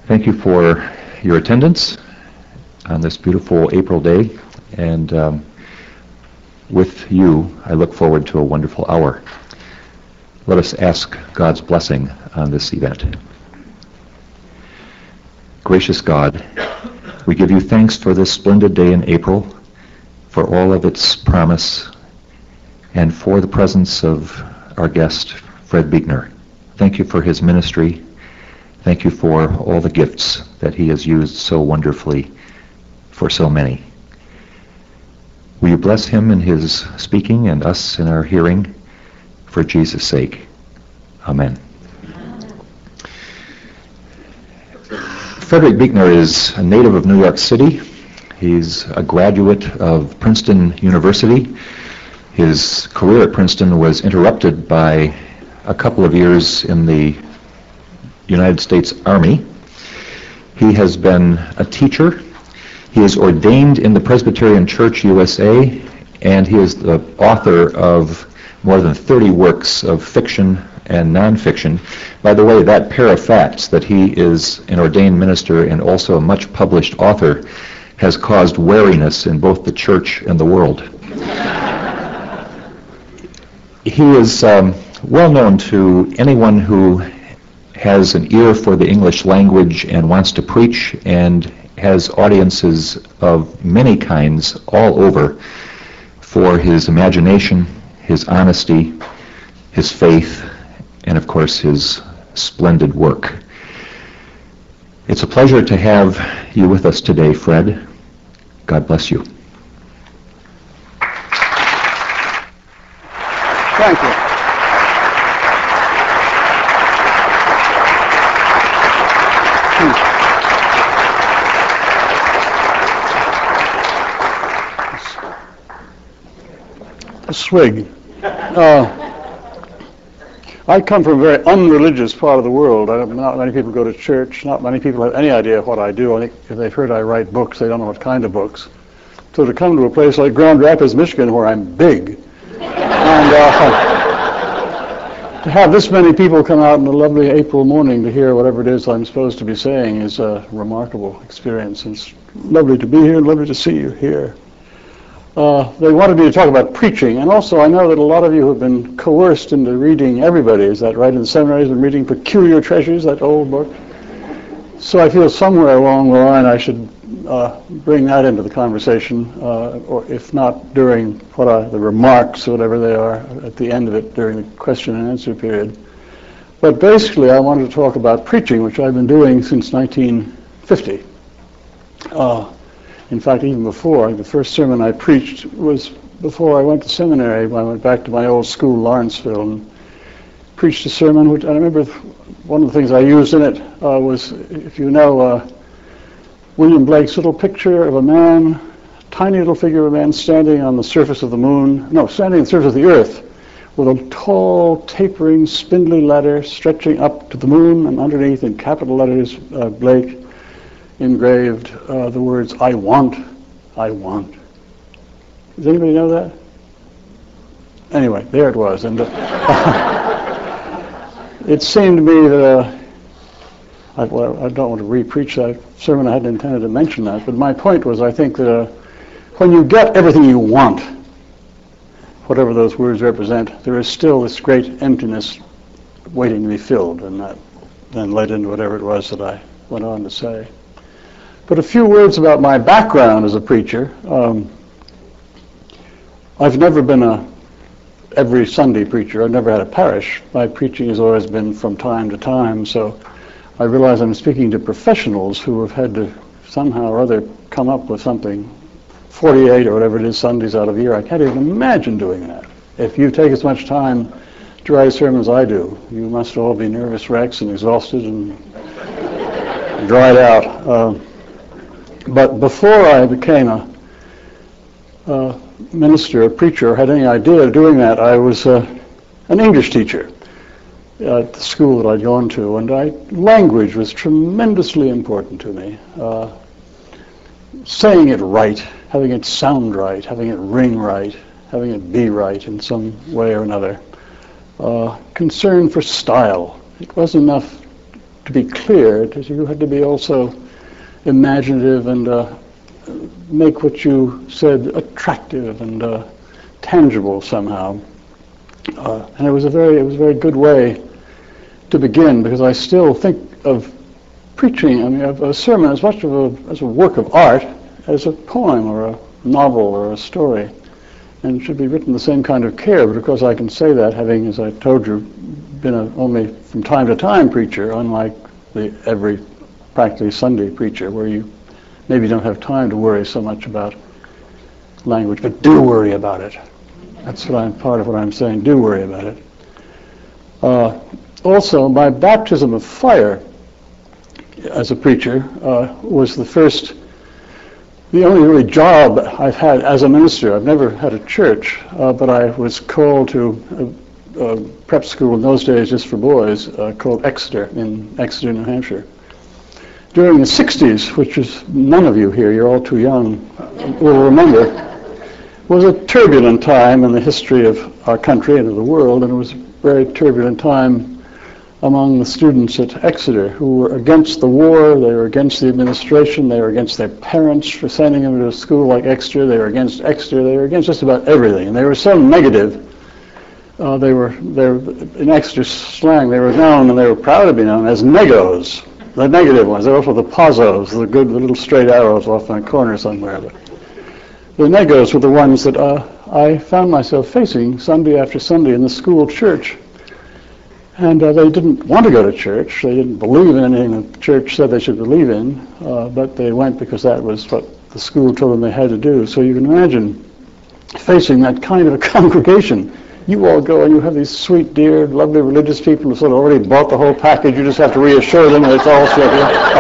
Thank you for your attendance on this beautiful April day, and with you, I look forward to a wonderful hour. Let us ask God's blessing on this event. Gracious God, we give you thanks for this splendid day in April, for all of its promise, and for the presence of our guest, Fred Buechner. Thank you for his ministry. Thank you for all the gifts that he has used so wonderfully for so many. Will you bless him in his speaking and us in our hearing for Jesus' sake? Amen. Frederick Buechner is a native of New York City. He's a graduate of Princeton University. His career at Princeton was interrupted by a couple of years in the United States Army. He has been a teacher. He is ordained in the Presbyterian Church USA, and he is the author of more than 30 works of fiction and nonfiction. By the way, that pair of facts, that he is an ordained minister and also a much published author, has caused wariness in both the church and the world. He is well known to anyone who has an ear for the English language and wants to preach, and has audiences of many kinds all over for his imagination, his honesty, his faith, and of course his splendid work. It's a pleasure to have you with us today, Fred. God bless you. Thank you. A swig. I come from a very unreligious part of the world. Not many people go to church. Not many people have any idea what I do. I think if they've heard I write books, they don't know what kind of books. So to come to a place like Grand Rapids, Michigan, where I'm big, and to have this many people come out in a lovely April morning to hear whatever it is I'm supposed to be saying is a remarkable experience. It's lovely to be here and lovely to see you here. They wanted me to talk about preaching, and also I know that a lot of you have been coerced into reading Everybody. Is that right? In the seminaries, been reading Peculiar Treasures, that old book. So I feel somewhere along the line I should bring that into the conversation, or if not during the remarks or whatever they are at the end of it during the question and answer period. But basically I wanted to talk about preaching, which I've been doing since 1950. In fact, even before, the first sermon I preached was before I went to seminary. I went back to my old school, Lawrenceville, and preached a sermon, which I remember one of the things I used in it was, if you know William Blake's little picture of a man, tiny little figure of a man standing on the surface of the moon, standing on the surface of the earth, with a tall, tapering, spindly ladder stretching up to the moon, and underneath in capital letters, Blake engraved the words, I want, I want. Does anybody know that? Anyway, there it was. And it seemed to me that, I don't want to re-preach that sermon, I hadn't intended to mention that, but my point was, I think that when you get everything you want, whatever those words represent, there is still this great emptiness waiting to be filled, and that then led into whatever it was that I went on to say. But a few words about my background as a preacher. I've never been a every Sunday preacher. I've never had a parish. My preaching has always been from time to time, so I realize I'm speaking to professionals who have had to somehow or other come up with something. 48 or whatever it is Sundays out of the year. I can't even imagine doing that. If you take as much time to write a sermon as I do, you must all be nervous wrecks and exhausted and dried out. But before I became a minister, a preacher, or had any idea of doing that, I was an English teacher at the school that I'd gone to, and language was tremendously important to me. Saying it right, having it sound right, having it ring right, having it be right in some way or another. Concern for style. It wasn't enough to be clear, you had to be also imaginative and make what you said attractive and tangible somehow. And it was a very good way to begin, because I still think of preaching, I mean, of a sermon as much as a work of art as a poem or a novel or a story, and it should be written with the same kind of care. But of course I can say that having, as I told you, been only from time to time preacher, unlike the every practically Sunday preacher, where you maybe don't have time to worry so much about language, but do worry about it. That's part of what I'm saying. Do worry about it. Also, my baptism of fire as a preacher was the only really job I've had as a minister. I've never had a church, but I was called to a prep school in those days just for boys called Exeter in Exeter, New Hampshire. During the 60s, which is none of you here, you're all too young, will remember, was a turbulent time in the history of our country and of the world, and it was a very turbulent time among the students at Exeter who were against the war, they were against the administration, they were against their parents for sending them to a school like Exeter, they were against Exeter, they were against just about everything, and they were so negative. They were in Exeter slang, they were known, and they were proud to be known as negos, the negative ones. They're also the pozzos, the little straight arrows off in a corner somewhere. But the negos were the ones that I found myself facing Sunday after Sunday in the school church. And they didn't want to go to church. They didn't believe in anything the church said they should believe in, but they went because that was what the school told them they had to do. So you can imagine facing that kind of a congregation. You all go and you have these sweet, dear, lovely religious people who sort of already bought the whole package. You just have to reassure them that it's all sort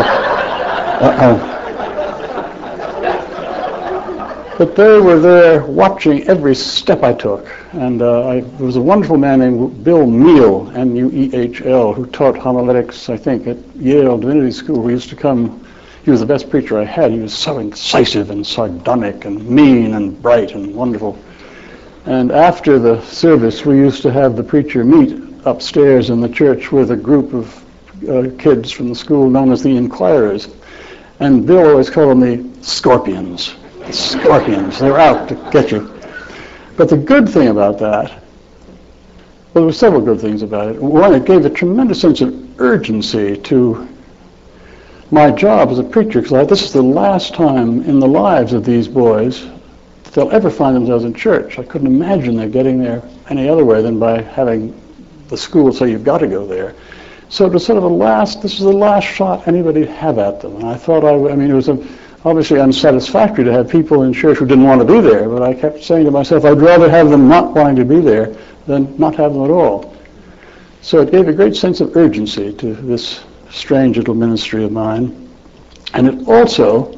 of... But they were there watching every step I took. And there was a wonderful man named Bill Mehl, M-U-E-H-L, who taught homiletics, I think, at Yale Divinity School, who used to come. He was the best preacher I had. He was so incisive and sardonic and mean and bright and wonderful. And after the service, we used to have the preacher meet upstairs in the church with a group of kids from the school known as the Inquirers. And Bill always called them the Scorpions. The Scorpions. They were out to get you. But the good thing about that, well, there were several good things about it. One, it gave a tremendous sense of urgency to my job as a preacher, because this is the last time in the lives of these boys that they'll ever find themselves in church. I couldn't imagine they're getting there any other way than by having the school say you've got to go there. So it was sort of this was the last shot anybody'd have at them. And I thought, it was obviously unsatisfactory to have people in church who didn't want to be there, but I kept saying to myself, I'd rather have them not wanting to be there than not have them at all. So it gave a great sense of urgency to this strange little ministry of mine. And it also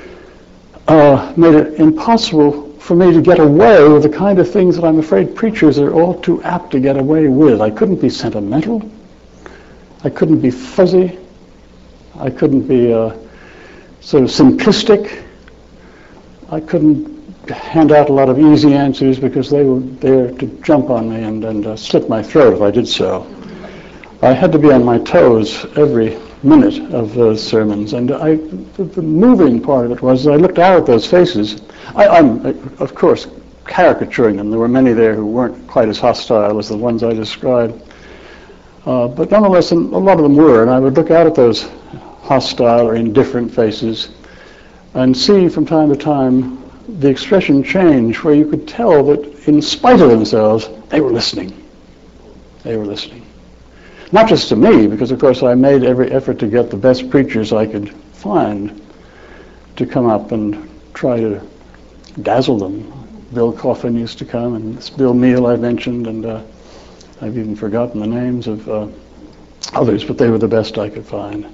made it impossible for me to get away with the kind of things that I'm afraid preachers are all too apt to get away with. I couldn't be sentimental. I couldn't be fuzzy. I couldn't be sort of simplistic. I couldn't hand out a lot of easy answers because they were there to jump on me and slit my throat if I did so. I had to be on my toes every minute of those sermons, and the moving part of it was I looked out at those faces. I'm, of course, caricaturing them. There were many there who weren't quite as hostile as the ones I described. But nonetheless, a lot of them were, and I would look out at those hostile or indifferent faces and see from time to time the expression change, where you could tell that in spite of themselves, they were listening. They were listening. Not just to me, because of course I made every effort to get the best preachers I could find to come up and try to dazzle them. Bill Coffin used to come, and this Bill Mehl I mentioned, and I've even forgotten the names of others, but they were the best I could find.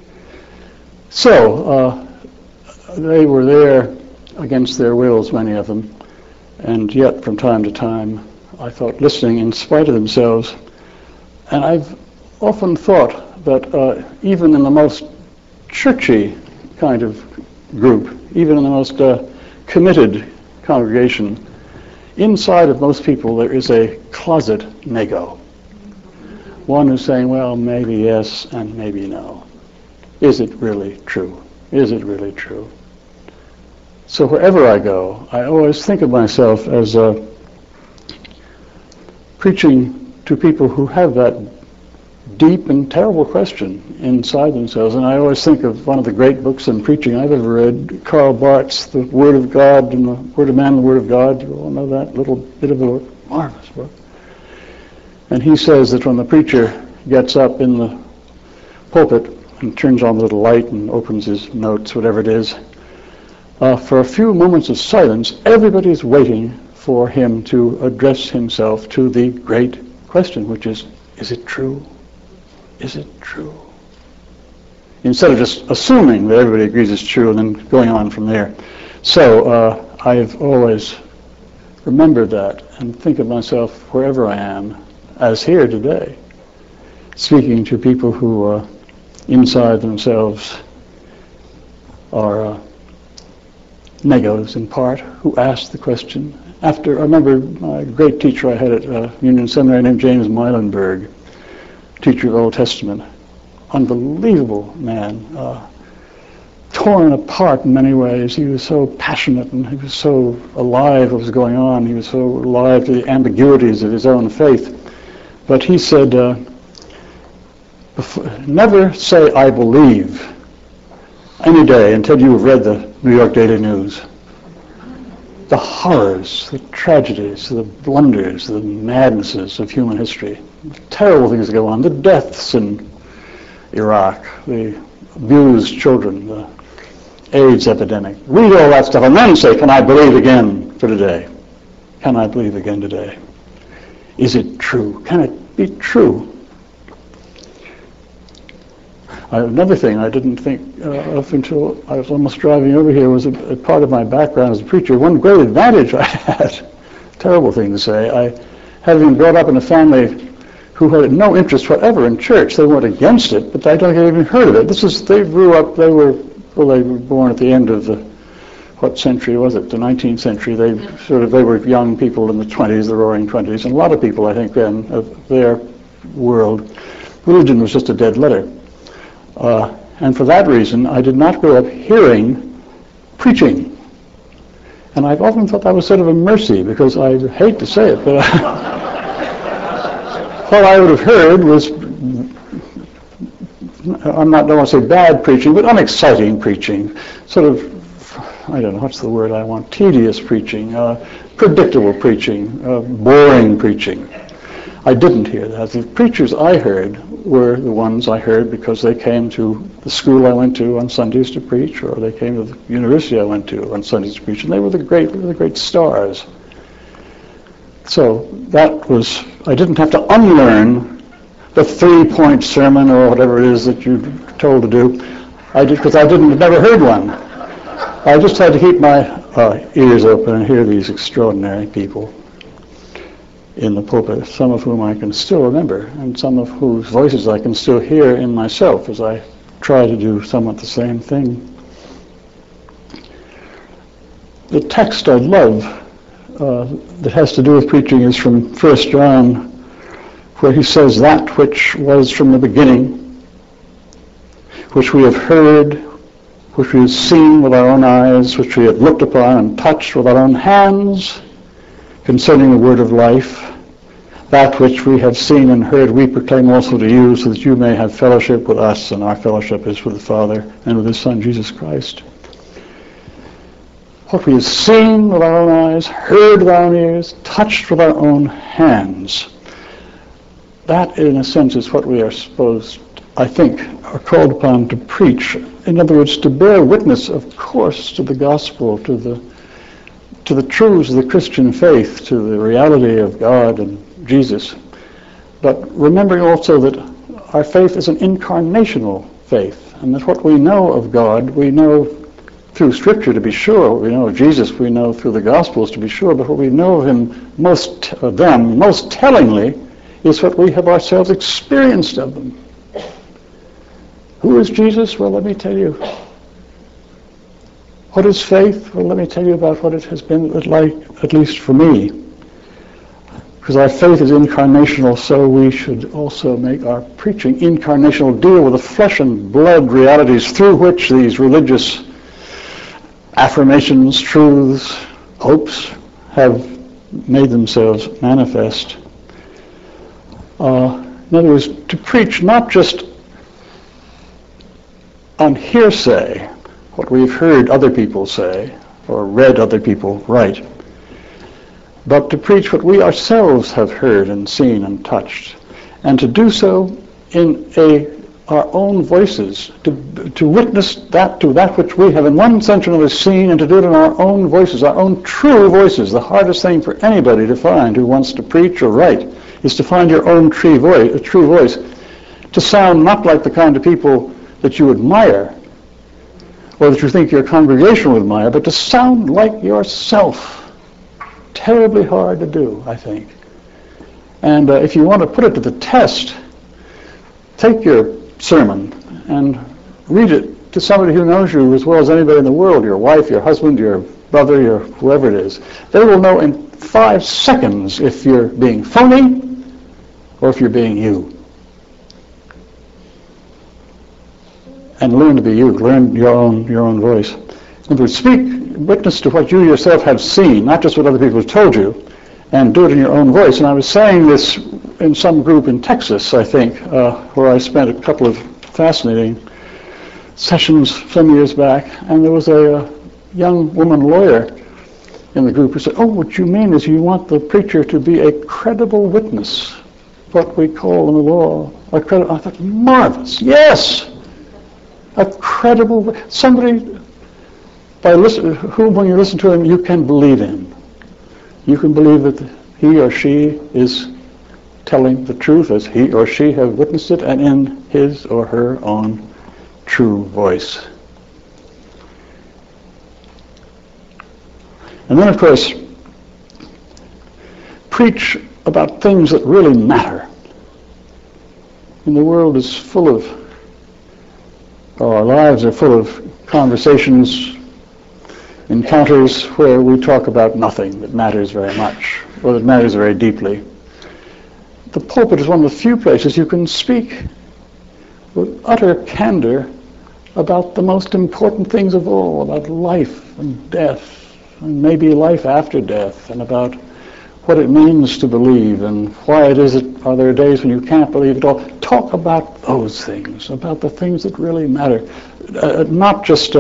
So they were there against their wills, many of them, and yet from time to time I thought listening in spite of themselves. And I've often thought that even in the most churchy kind of group, even in the most committed congregation, inside of most people there is a closet nego. one who's saying, well, maybe yes and maybe no. Is it really true? Is it really true? So wherever I go, I always think of myself as preaching to people who have that deep and terrible question inside themselves. And I always think of one of the great books on preaching I've ever read, Karl Barth's The Word of God and the Word of Man and the Word of God. You all know that little bit of a marvelous book. And he says that when the preacher gets up in the pulpit and turns on the little light and opens his notes, whatever it is, for a few moments of silence, everybody is waiting for him to address himself to the great question, which is it true? Is it true? Instead of just assuming that everybody agrees it's true and then going on from there. So I've always remembered that and think of myself wherever I am, as here today, speaking to people who inside themselves are negatives in part, who ask the question. I remember a great teacher I had at Union Seminary named James Meilenberg, teacher of Old Testament. Unbelievable man, torn apart in many ways. He was so passionate and he was so alive to what was going on. He was so alive to the ambiguities of his own faith. But he said, never say I believe any day until you have read the New York Daily News. The horrors, the tragedies, the blunders, the madnesses of human history, the terrible things that go on, the deaths in Iraq, the abused children, the AIDS epidemic. Read all that stuff and then say, can I believe again for today? Can I believe again today? Is it true? Can it be true? Another thing I didn't think of until I was almost driving over here was a part of my background as a preacher. One great advantage I had, terrible thing to say, having been brought up in a family who had no interest whatever in church. They weren't against it, but I don't think they even heard of it. They grew up, they were born at the end of what century was it? The 19th century. They were young people in the 20s, the roaring 20s, and a lot of people, I think, then, of their world, religion was just a dead letter. And for that reason, I did not grow up hearing preaching. And I've often thought that was sort of a mercy, because I hate to say it, but what I would have heard was, don't want to say bad preaching, but unexciting preaching. Sort of, I don't know, what's the word I want? Tedious preaching, predictable preaching, boring preaching. I didn't hear that. The preachers I heard were the ones I heard because they came to the school I went to on Sundays to preach, or they came to the university I went to on Sundays to preach, and they were the great stars. So that was, I didn't have to unlearn the 3-point sermon or whatever it is that you're told to do. I did, because I never heard one. I just had to keep my ears open and hear these extraordinary people in the pulpit, some of whom I can still remember, and some of whose voices I can still hear in myself as I try to do somewhat the same thing. The text I love that has to do with preaching is from 1 John, where he says, that which was from the beginning, which we have heard, which we have seen with our own eyes, which we have looked upon and touched with our own hands, concerning the word of life, that which we have seen and heard we proclaim also to you, so that you may have fellowship with us, and our fellowship is with the Father and with his Son, Jesus Christ. What we have seen with our own eyes, heard with our own ears, touched with our own hands, that in a sense is what we are supposed, I think, are called upon to preach. In other words, to bear witness, of course, to the gospel, to the truths of the Christian faith, to the reality of God and Jesus, but remembering also that our faith is an incarnational faith, and that what we know of God, we know through Scripture to be sure, we know of Jesus, we know through the Gospels to be sure, but what we know of him most tellingly is what we have ourselves experienced of them. Who is Jesus? Well, let me tell you. What is faith? Well, let me tell you about what it has been like, at least for me. Because our faith is incarnational, so we should also make our preaching incarnational, deal with the flesh and blood realities through which these religious affirmations, truths, hopes have made themselves manifest. In other words, to preach not just on hearsay, what we've heard other people say or read other people write, but to preach what we ourselves have heard and seen and touched, and to do so in our own voices, to witness that to that which we have in one sense or another seen, and to do it in our own voices, our own true voices. The hardest thing for anybody to find who wants to preach or write is to find your own true voice, to sound not like the kind of people that you admire or that you think your congregation would admire, but to sound like yourself. Terribly hard to do, I think. And if you want to put it to the test, take your sermon and read it to somebody who knows you as well as anybody in the world, your wife, your husband, your brother, your whoever it is. They will know in 5 seconds if you're being phony or if you're being you. And learn to be you. Learn your own voice. In other words, witness to what you yourself have seen, not just what other people have told you, and do it in your own voice. And I was saying this in some group in Texas, I think, where I spent a couple of fascinating sessions some years back, and there was a young woman lawyer in the group who said, what you mean is you want the preacher to be a credible witness, what we call in the law. I thought, marvelous, yes! A credible, somebody whom when you listen to him you can believe in. You can believe that he or she is telling the truth as he or she have witnessed it and in his or her own true voice. And then, of course, preach about things that really matter. And the world is full of, our lives are full of conversations, encounters where we talk about nothing that matters very much, or that matters very deeply. The pulpit is one of the few places you can speak with utter candor about the most important things of all, about life and death, and maybe life after death, and about what it means to believe, and why it is that are there days when you can't believe at all. Talk about those things, about the things that really matter. Not just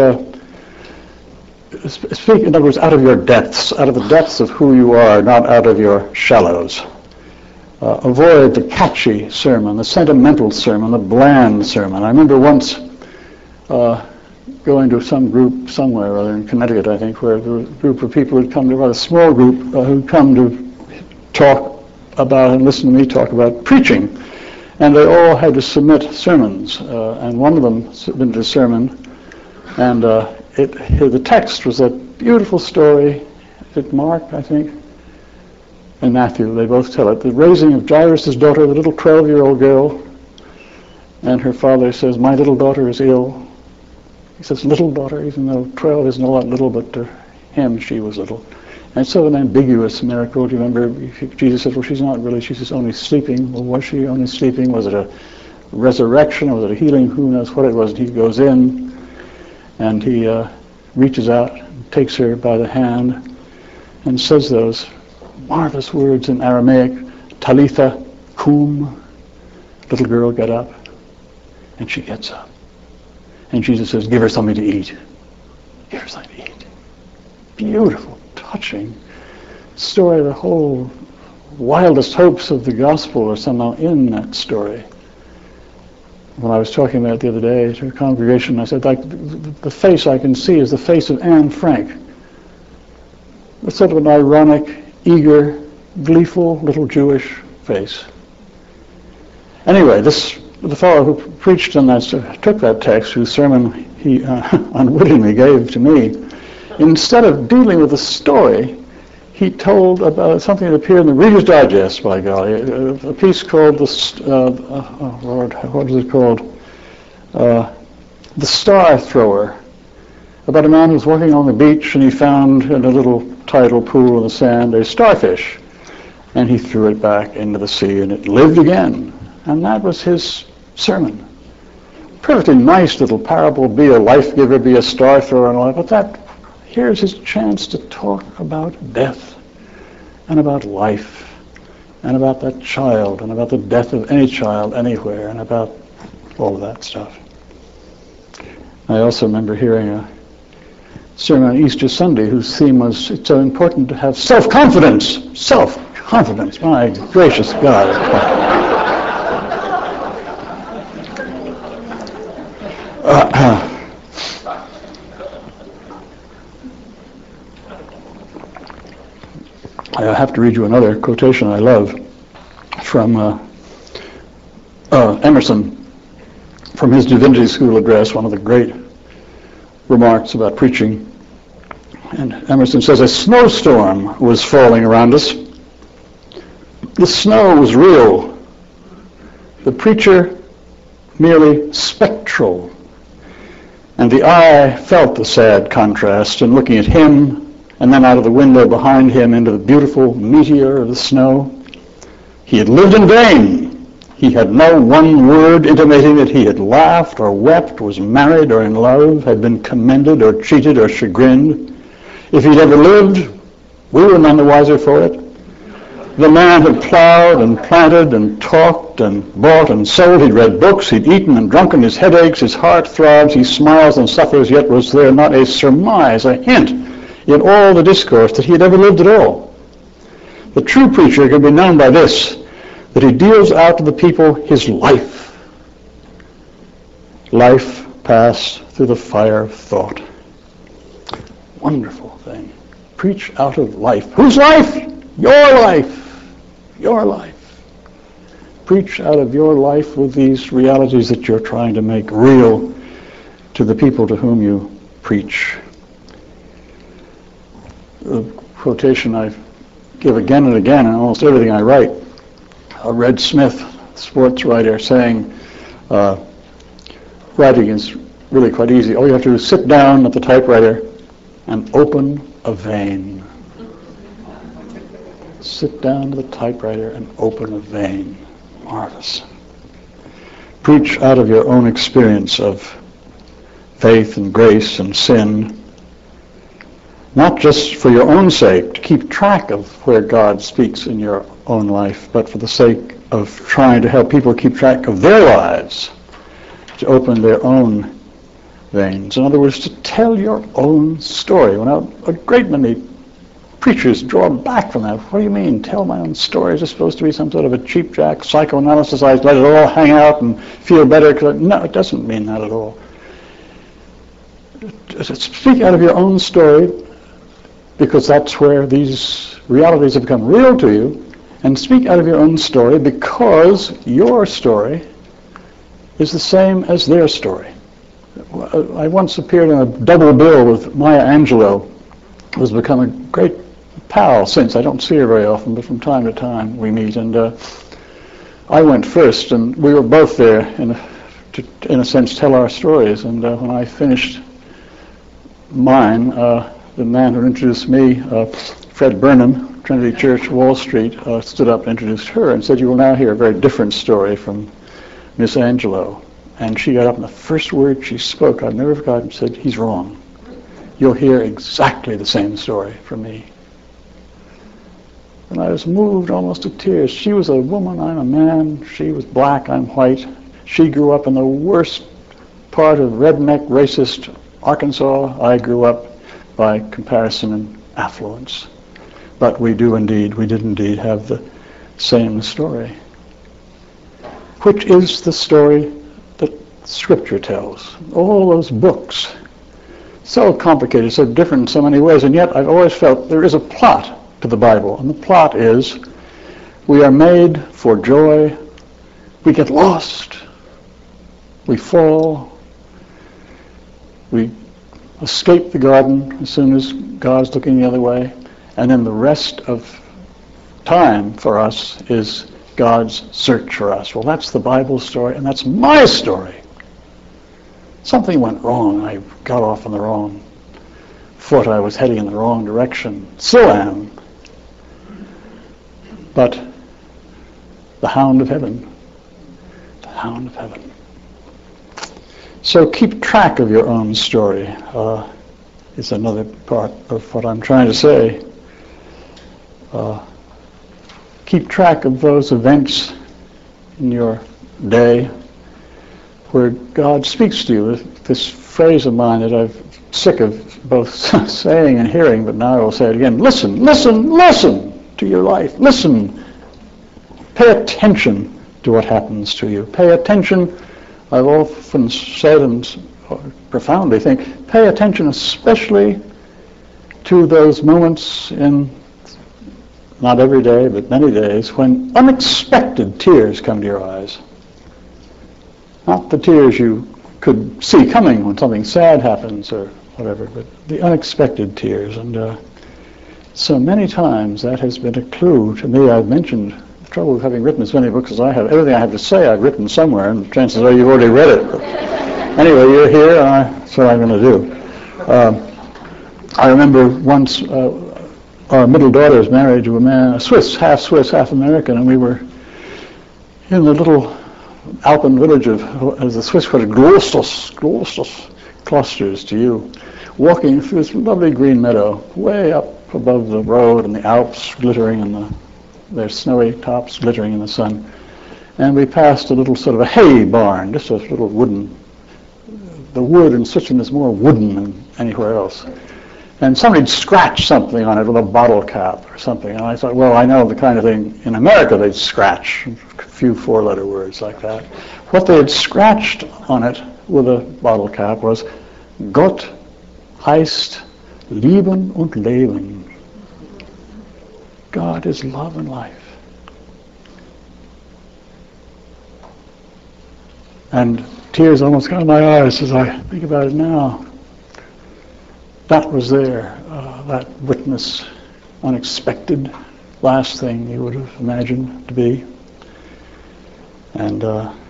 speak, in other words, out of your depths, out of the depths of who you are, not out of your shallows. Avoid the catchy sermon, the sentimental sermon, the bland sermon. I remember once going to some group somewhere, rather in Connecticut, I think, where there was a group of people who'd come to, a small group who'd come to talk about and listen to me talk about preaching. And they all had to submit sermons. And one of them submitted a sermon, and the text was that beautiful story, is it Mark, I think, and Matthew, they both tell it, the raising of Jairus' daughter, the little 12-year-old girl, and her father says, my little daughter is ill. He says, little daughter, even though 12 isn't a lot little, but to him she was little. And it's sort of an ambiguous miracle. Do you remember Jesus said, well, she's not really, she's just only sleeping. Well, was she only sleeping? Was it a resurrection or was it a healing? Who knows what it was? And he goes in and he reaches out, and takes her by the hand and says those marvelous words in Aramaic, Talitha cum, little girl, get up. And she gets up. And Jesus says, give her something to eat. Give her something to eat. Beautiful, touching story. The whole wildest hopes of the gospel are somehow in that story. When I was talking about it the other day to a congregation, I said, like, the face I can see is the face of Anne Frank. It's sort of an ironic, eager, gleeful little Jewish face. Anyway, the fellow who preached on that, took that text, whose sermon he unwittingly gave to me, instead of dealing with the story, he told about something that appeared in the Reader's Digest, by golly, a piece called what is it called? The Star Thrower, about a man who was walking on the beach and he found in a little tidal pool in the sand a starfish. and he threw it back into the sea, and it lived again. And that was his sermon. Perfectly nice little parable, be a life giver, be a star thrower and all that, but here's his chance to talk about death and about life and about that child and about the death of any child anywhere and about all of that stuff. I also remember hearing a sermon on Easter Sunday whose theme was, it's so important to have self-confidence. Self-confidence, my gracious God. I have to read you another quotation I love from Emerson, from his Divinity School address, one of the great remarks about preaching. And Emerson says, a snowstorm was falling around us. The snow was real. The preacher merely spectral. And the eye felt the sad contrast in looking at him and then out of the window behind him into the beautiful meteor of the snow. He had lived in vain. He had no one word intimating that he had laughed or wept, was married or in love, had been commended or cheated or chagrined. If he'd ever lived, we were none the wiser for it. The man had plowed and planted and talked and bought and sold. He'd read books, he'd eaten and drunken, his head aches, his heart throbs, he smiles and suffers, yet was there not a surmise, a hint in all the discourse that he had ever lived at all. The true preacher can be known by this, that he deals out to the people his life. Life passed through the fire of thought. Wonderful thing. Preach out of life. Whose life? Your life. Your life. Preach out of your life with these realities that you're trying to make real to the people to whom you preach. A quotation I give again and again in almost everything I write. Red Smith, sports writer, saying, writing is really quite easy. All you have to do is sit down at the typewriter and open a vein. Sit down to the typewriter and open a vein. Marvelous. Preach out of your own experience of faith and grace and sin, not just for your own sake, to keep track of where God speaks in your own life, but for the sake of trying to help people keep track of their lives, to open their own veins. In other words, to tell your own story. Well, a great many preachers draw back from that. What do you mean, tell my own story? Is it supposed to be some sort of a cheapjack psychoanalysis? I let it all hang out and feel better? No, it doesn't mean that at all. Speak out of your own story, because that's where these realities have become real to you, and speak out of your own story because your story is the same as their story. I once appeared in a double bill with Maya Angelou, who's become a great pal since. I don't see her very often, but from time to time we meet, and I went first, and we were both there to, in a sense, tell our stories, and when I finished mine, the man who introduced me, Fred Burnham, Trinity Church, Wall Street, stood up and introduced her and said, you will now hear a very different story from Miss Angelou. And she got up, and the first word she spoke, I've never forgotten, said, he's wrong. You'll hear exactly the same story from me. And I was moved almost to tears. She was a woman, I'm a man. She was black, I'm white. She grew up in the worst part of redneck, racist Arkansas. I grew up by comparison in affluence. But we did indeed have the same story. Which is the story that Scripture tells. All those books, so complicated, so different in so many ways, and yet I've always felt there is a plot to the Bible, and the plot is we are made for joy, we get lost, we fall, we escape the garden as soon as God's looking the other way, and then the rest of time for us is God's search for us. Well, that's the Bible story, and that's my story. Something went wrong. I got off on the wrong foot. I was heading in the wrong direction. Still am. but the hound of heaven. The hound of heaven. So keep track of your own story is another part of what I'm trying to say. Keep track of those events in your day where God speaks to you. This phrase of mine that I'm sick of both saying and hearing, but now I will say it again. Listen, listen, listen to your life. Listen. Pay attention to what happens to you. Pay attention. I've often said and profoundly think, pay attention especially to those moments in, not every day, but many days, when unexpected tears come to your eyes. Not the tears you could see coming when something sad happens or whatever, but the unexpected tears. And so many times that has been a clue to me. I've mentioned the trouble of having written as many books as I have. Everything I have to say I've written somewhere, and chances are you've already read it. But anyway, you're here, and that's what I'm going to do. I remember once our middle daughter was married to a man, a Swiss, half American, and we were in the little Alpen village of, as the Swiss called it, Großes clusters to you, walking through this lovely green meadow, way up above the road, and the Alps glittering in their snowy tops glittering in the sun. And we passed a little sort of a hay barn, just a little wooden. The wood in Switzerland is more wooden than anywhere else. And somebody'd scratched something on it with a bottle cap or something. And I thought, well, I know the kind of thing in America they'd scratch, a few four-letter words like that. What they had scratched on it with a bottle cap was, Gott heißt Lieben und Leben. God is love and life. And tears almost come to my eyes as I think about it now. That was there, that witness, unexpected, last thing you would have imagined to be. And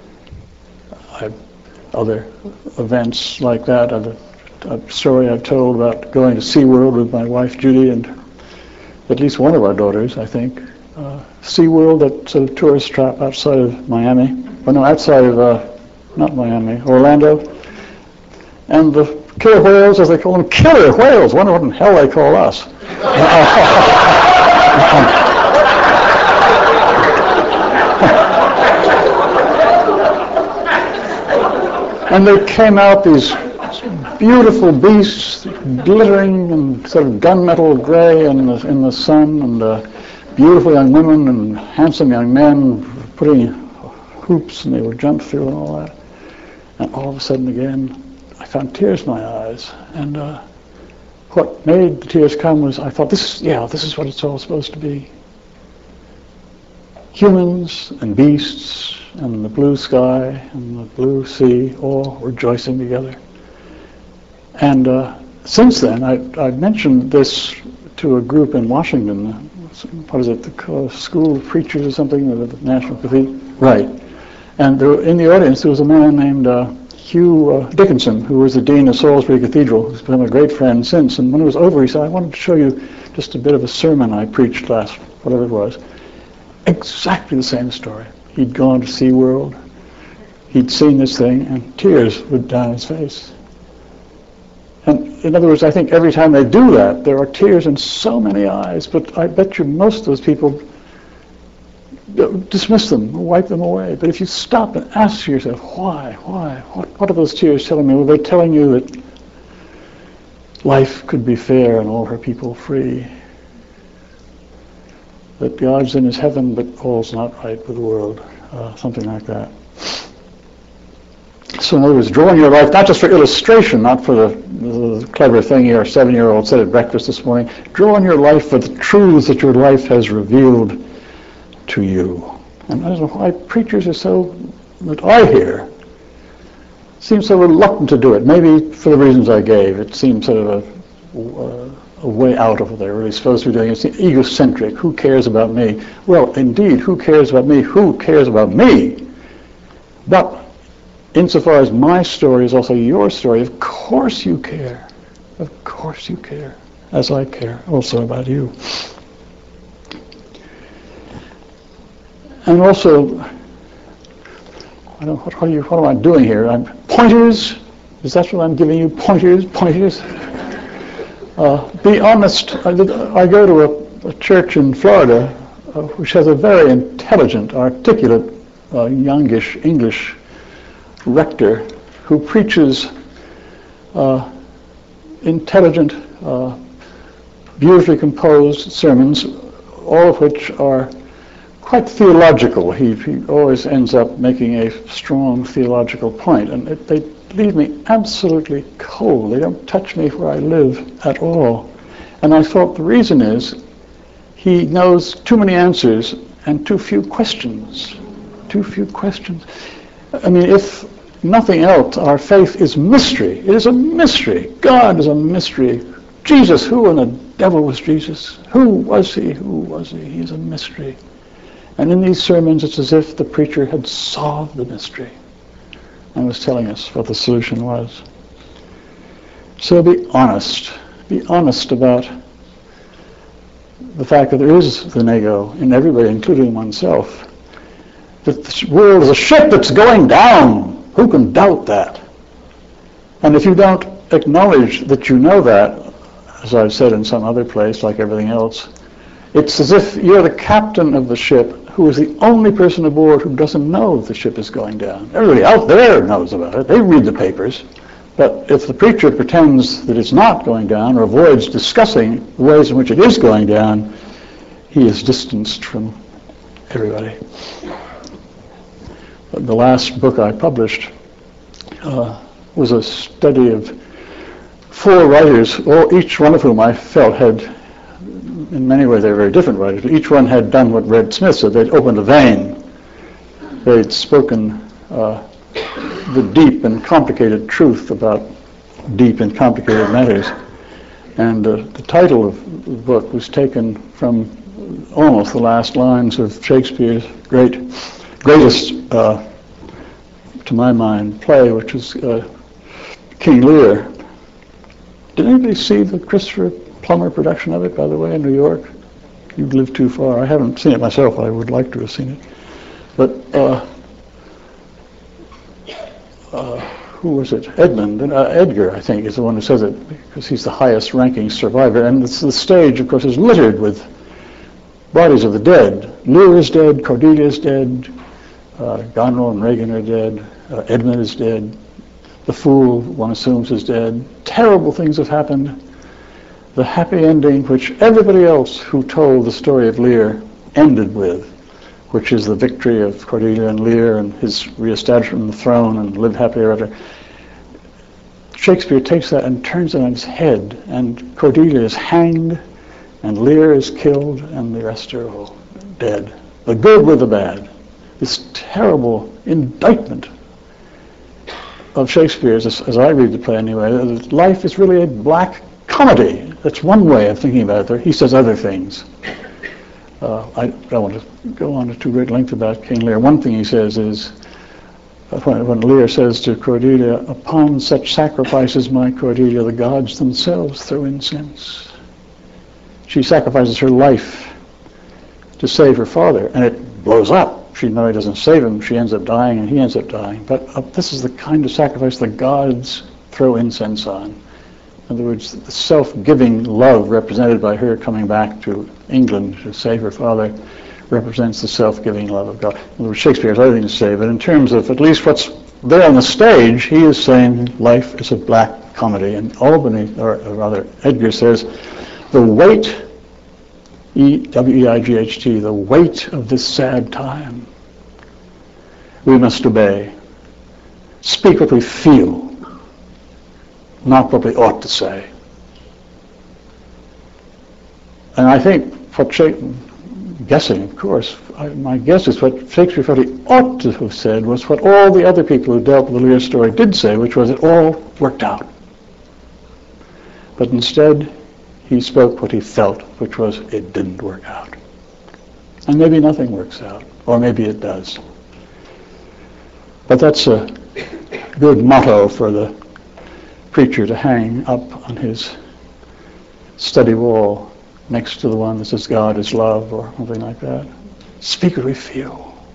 other events like that, a story I've told about going to SeaWorld with my wife Judy and at least one of our daughters, I think. SeaWorld, that sort of tourist trap outside of Miami. Well, no, outside of, not Miami, Orlando. And the killer whales, as they call them, killer whales. Wonder what in hell they call us. And there came out these beautiful beasts, glittering and sort of gunmetal gray in the sun, and beautiful young women and handsome young men putting hoops, and they would jump through and all that. And all of a sudden again, I found tears in my eyes, and what made the tears come was I thought, this is what it's all supposed to be. Humans and beasts and the blue sky and the blue sea all rejoicing together. And since then, I mentioned this to a group in Washington. What is it, the School of Preachers or something, the National Cathedral? Right. And there, in the audience, there was a man named Hugh Dickinson, who was the dean of Salisbury Cathedral, who's become a great friend since. And when it was over, he said, I wanted to show you just a bit of a sermon I preached last, whatever it was. Exactly the same story. He'd gone to SeaWorld, he'd seen this thing, and tears would down his face. And in other words, I think every time they do that, there are tears in so many eyes, but I bet you most of those people dismiss them, wipe them away. But if you stop and ask yourself, why? What are those tears telling me? Well, they're telling you that life could be fair and all her people free. That God's in his heaven, but all's not right with the world. Something like that. So in other words, drawing your life, not just for illustration, not for the clever thing your 7-year-old said at breakfast this morning, drawing your life for the truths that your life has revealed to you. And I don't know why preachers are so, that I hear, seem so reluctant to do it. Maybe for the reasons I gave. It seems sort of a way out of what they're really supposed to be doing. It's egocentric. Who cares about me? Well, indeed, who cares about me? Who cares about me? But insofar as my story is also your story, of course you care. Of course you care, as I care also about you. And also, what am I doing here? Pointers? Is that what I'm giving you? Pointers? Be honest. I go to a church in Florida which has a very intelligent, articulate, youngish English rector who preaches intelligent, beautifully composed sermons, all of which are quite theological. He always ends up making a strong theological point, and they leave me absolutely cold. They don't touch me where I live at all. And I thought the reason is he knows too many answers and too few questions. Too few questions. I mean, if nothing else, our faith is mystery. It is a mystery. God is a mystery. Jesus, who in the devil was Jesus? Who was he? Who was he? He is a mystery. And in these sermons, it's as if the preacher had solved the mystery and was telling us what the solution was. So be honest. Be honest about the fact that there is the nego in everybody, including oneself. That the world is a ship that's going down. Who can doubt that? And if you don't acknowledge that you know that, as I've said in some other place, like everything else, it's as if you're the captain of the ship who is the only person aboard who doesn't know the ship is going down. Everybody out there knows about it. They read the papers. But if the preacher pretends that it's not going down or avoids discussing the ways in which it is going down, he is distanced from everybody. The last book I published was a study of 4 writers, each one of whom I felt had, in many ways they were very different writers, but each one had done what Red Smith said. They'd opened a vein. They'd spoken the deep and complicated truth about deep and complicated matters. And the title of the book was taken from almost the last lines of Shakespeare's greatest, to my mind, play, which is King Lear. Did anybody see the Christopher Plummer production of it, by the way, in New York? You've lived too far. I haven't seen it myself. I would like to have seen it. But who was it? Edgar, I think, is the one who says it, because he's the highest ranking survivor. And the stage, of course, is littered with bodies of the dead. Lear is dead, Cordelia is dead, Goneril and Regan are dead, Edmund is dead, the fool, one assumes, is dead. Terrible things have happened. The happy ending, which everybody else who told the story of Lear ended with, which is the victory of Cordelia and Lear and his reestablishment on the throne and live happy ever after. Shakespeare takes that and turns it on its head, and Cordelia is hanged, and Lear is killed, and the rest are all dead. The good with the bad. This terrible indictment of Shakespeare's, as I read the play anyway, that life is really a black comedy. That's one way of thinking about it. He says other things. I don't want to go on to too great length about King Lear. One thing he says is, when Lear says to Cordelia, "Upon such sacrifices, my Cordelia, the gods themselves throw incense." She sacrifices her life to save her father, and it blows up. She not only doesn't save him, she ends up dying, and he ends up dying. But this is the kind of sacrifice the gods throw incense on. In other words, the self-giving love represented by her coming back to England to save her father represents the self-giving love of God. In other words, Shakespeare has other things to say, but in terms of at least what's there on the stage, he is saying life is a black comedy. And Albany, or rather Edgar says, the weight, W-E-I-G-H-T, the weight of this sad time, we must obey. Speak what we feel, not what we ought to say. And I think what guessing, of course, my guess is what Shakespeare felt he ought to have said was what all the other people who dealt with the Lear story did say, which was it all worked out. But instead, he spoke what he felt, which was it didn't work out. And maybe nothing works out, or maybe it does. But that's a good motto for the preacher to hang up on his study wall next to the one that says God is love or something like that. Speak what we feel.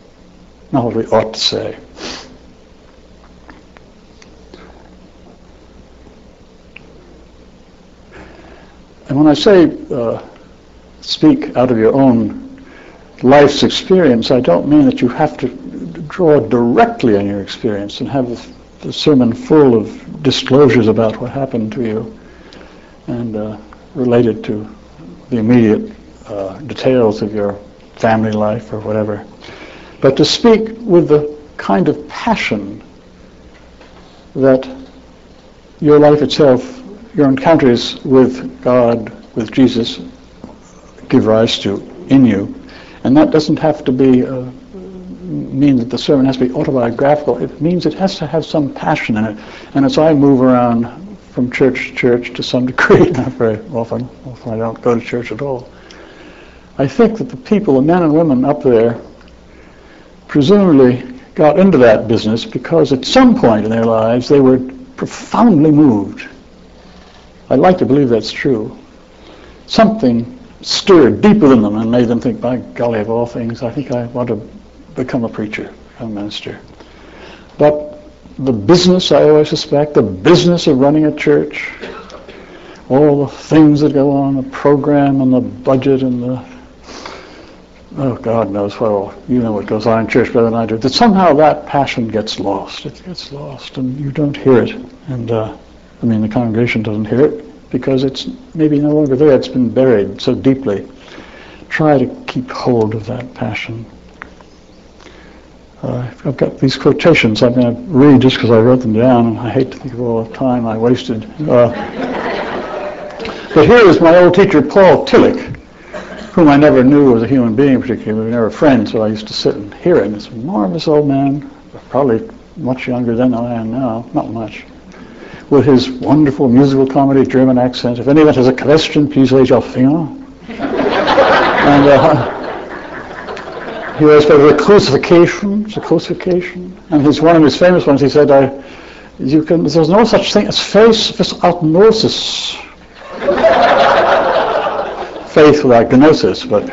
not what we ought to say. And when I say speak out of your own life's experience, I don't mean that you have to draw directly on your experience and have the sermon full of disclosures about what happened to you and related to the immediate details of your family life or whatever. But to speak with the kind of passion that your life itself, your encounters with God, with Jesus, give rise to in you. And that doesn't have to be mean that the sermon has to be autobiographical. It means it has to have some passion in it. And as I move around from church to church to some degree, not very often I don't go to church at all, I think that the people, the men and women up there, presumably got into that business because at some point in their lives they were profoundly moved. I'd like to believe that's true. Something stirred deep within them and made them think, by golly, of all things, I think I want to become a preacher, become a minister. But the business, I always suspect, the business of running a church, all the things that go on, the program and the budget and the, oh, God knows, well, you know what goes on in church better than I do, that somehow that passion gets lost. It gets lost and you don't hear it. And, the congregation doesn't hear it because it's maybe no longer there. It's been buried so deeply. Try to keep hold of that passion. I've got these quotations I'm going to read just because I wrote them down, and I hate to think of all the time I wasted. But here is my old teacher, Paul Tillich, whom I never knew as a human being particularly. We were never friends, so I used to sit and hear him. This marvelous old man, probably much younger than I am now, not much, with his wonderful musical comedy German accent. If anyone has a question, please raise your finger. And he always spoke of the crucifixion. And one of his famous ones, he said, there's no such thing as faith without gnosis. Faith without gnosis, but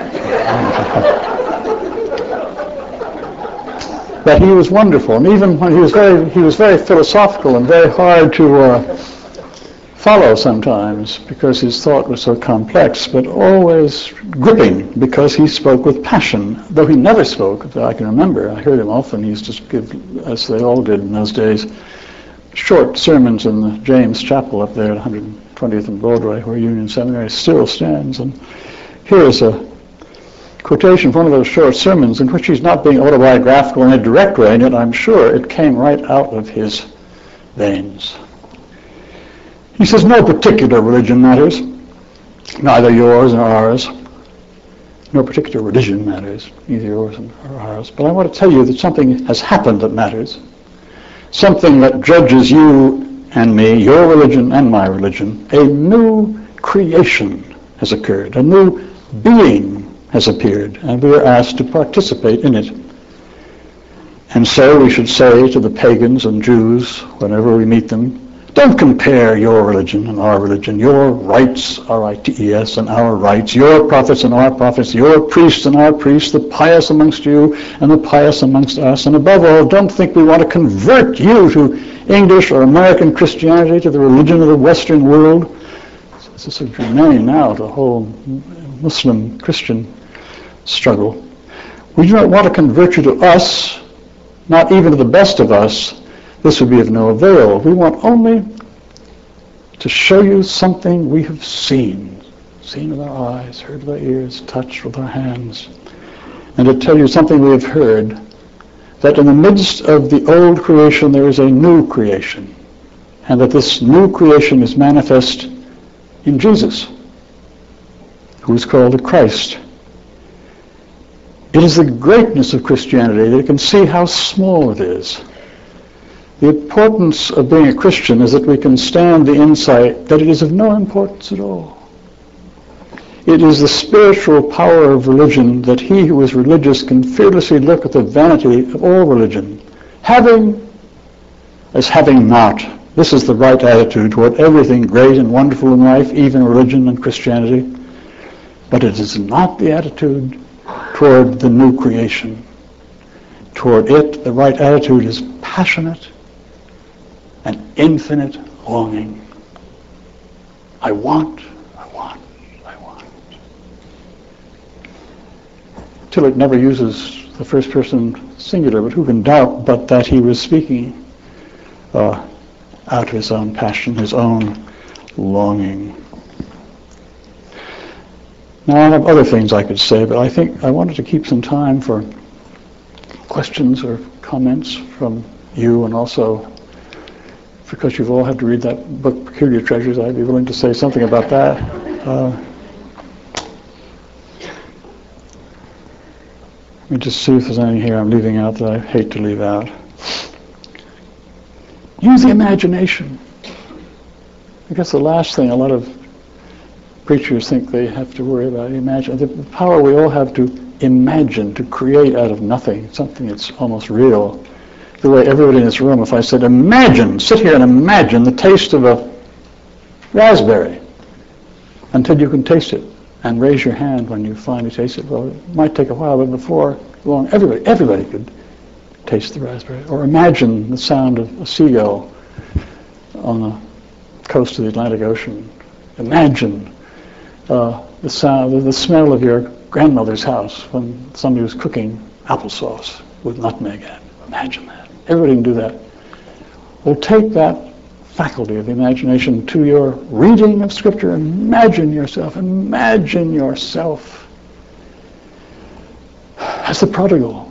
he was wonderful. And even when he was very philosophical and very hard to follow sometimes because his thought was so complex, but always gripping because he spoke with passion. Though he never spoke, that I can remember. I heard him often. He used to give, as they all did in those days, short sermons in the James Chapel up there at 120th and Broadway, where Union Seminary still stands. And here's a quotation from one of those short sermons in which he's not being autobiographical in a direct way, and yet I'm sure it came right out of his veins. He says, no particular religion matters, neither yours nor ours. No particular religion matters, neither yours nor ours. But I want to tell you that something has happened that matters, something that judges you and me, your religion and my religion. A new creation has occurred, a new being has appeared, and we are asked to participate in it. And so we should say to the pagans and Jews, whenever we meet them, don't compare your religion and our religion, your rites, R-I-T-E-S, and our rites, your prophets and our prophets, your priests and our priests, the pious amongst you and the pious amongst us. And above all, don't think we want to convert you to English or American Christianity, to the religion of the Western world. This is so germane now to the whole Muslim-Christian struggle. We do not want to convert you to us, not even to the best of us. This would be of no avail. We want only to show you something we have seen with our eyes, heard with our ears, touched with our hands, and to tell you something we have heard, that in the midst of the old creation there is a new creation, and that this new creation is manifest in Jesus, who is called the Christ. It is the greatness of Christianity that you can see how small it is. The importance of being a Christian is that we can stand the insight that it is of no importance at all. It is the spiritual power of religion that he who is religious can fearlessly look at the vanity of all religion, having as having not. This is the right attitude toward everything great and wonderful in life, even religion and Christianity. But it is not the attitude toward the new creation. toward it, the right attitude is passionate and infinite longing. I want, I want, I want. Tillich never uses the first person singular, but who can doubt but that he was speaking out of his own passion, his own longing. Now, I have other things I could say, but I think I wanted to keep some time for questions or comments from you, and also because you've all had to read that book, Peculiar Treasures, I'd be willing to say something about that. Let me just see if there's anything here I'm leaving out that I hate to leave out. Use the imagination. I guess the last thing a lot of preachers think they have to worry about, imagine the power we all have to imagine, to create out of nothing, something that's almost real. The way everybody in this room, if I said, imagine, sit here and imagine the taste of a raspberry until you can taste it, and raise your hand when you finally taste it. Well, it might take a while, but before long, everybody could taste the raspberry. Or imagine the sound of a seagull on the coast of the Atlantic Ocean. Imagine the sound, the smell of your grandmother's house when somebody was cooking applesauce with nutmeg in it. Imagine that. Everybody can do that. Well, take that faculty of the imagination to your reading of Scripture. Imagine yourself as the prodigal,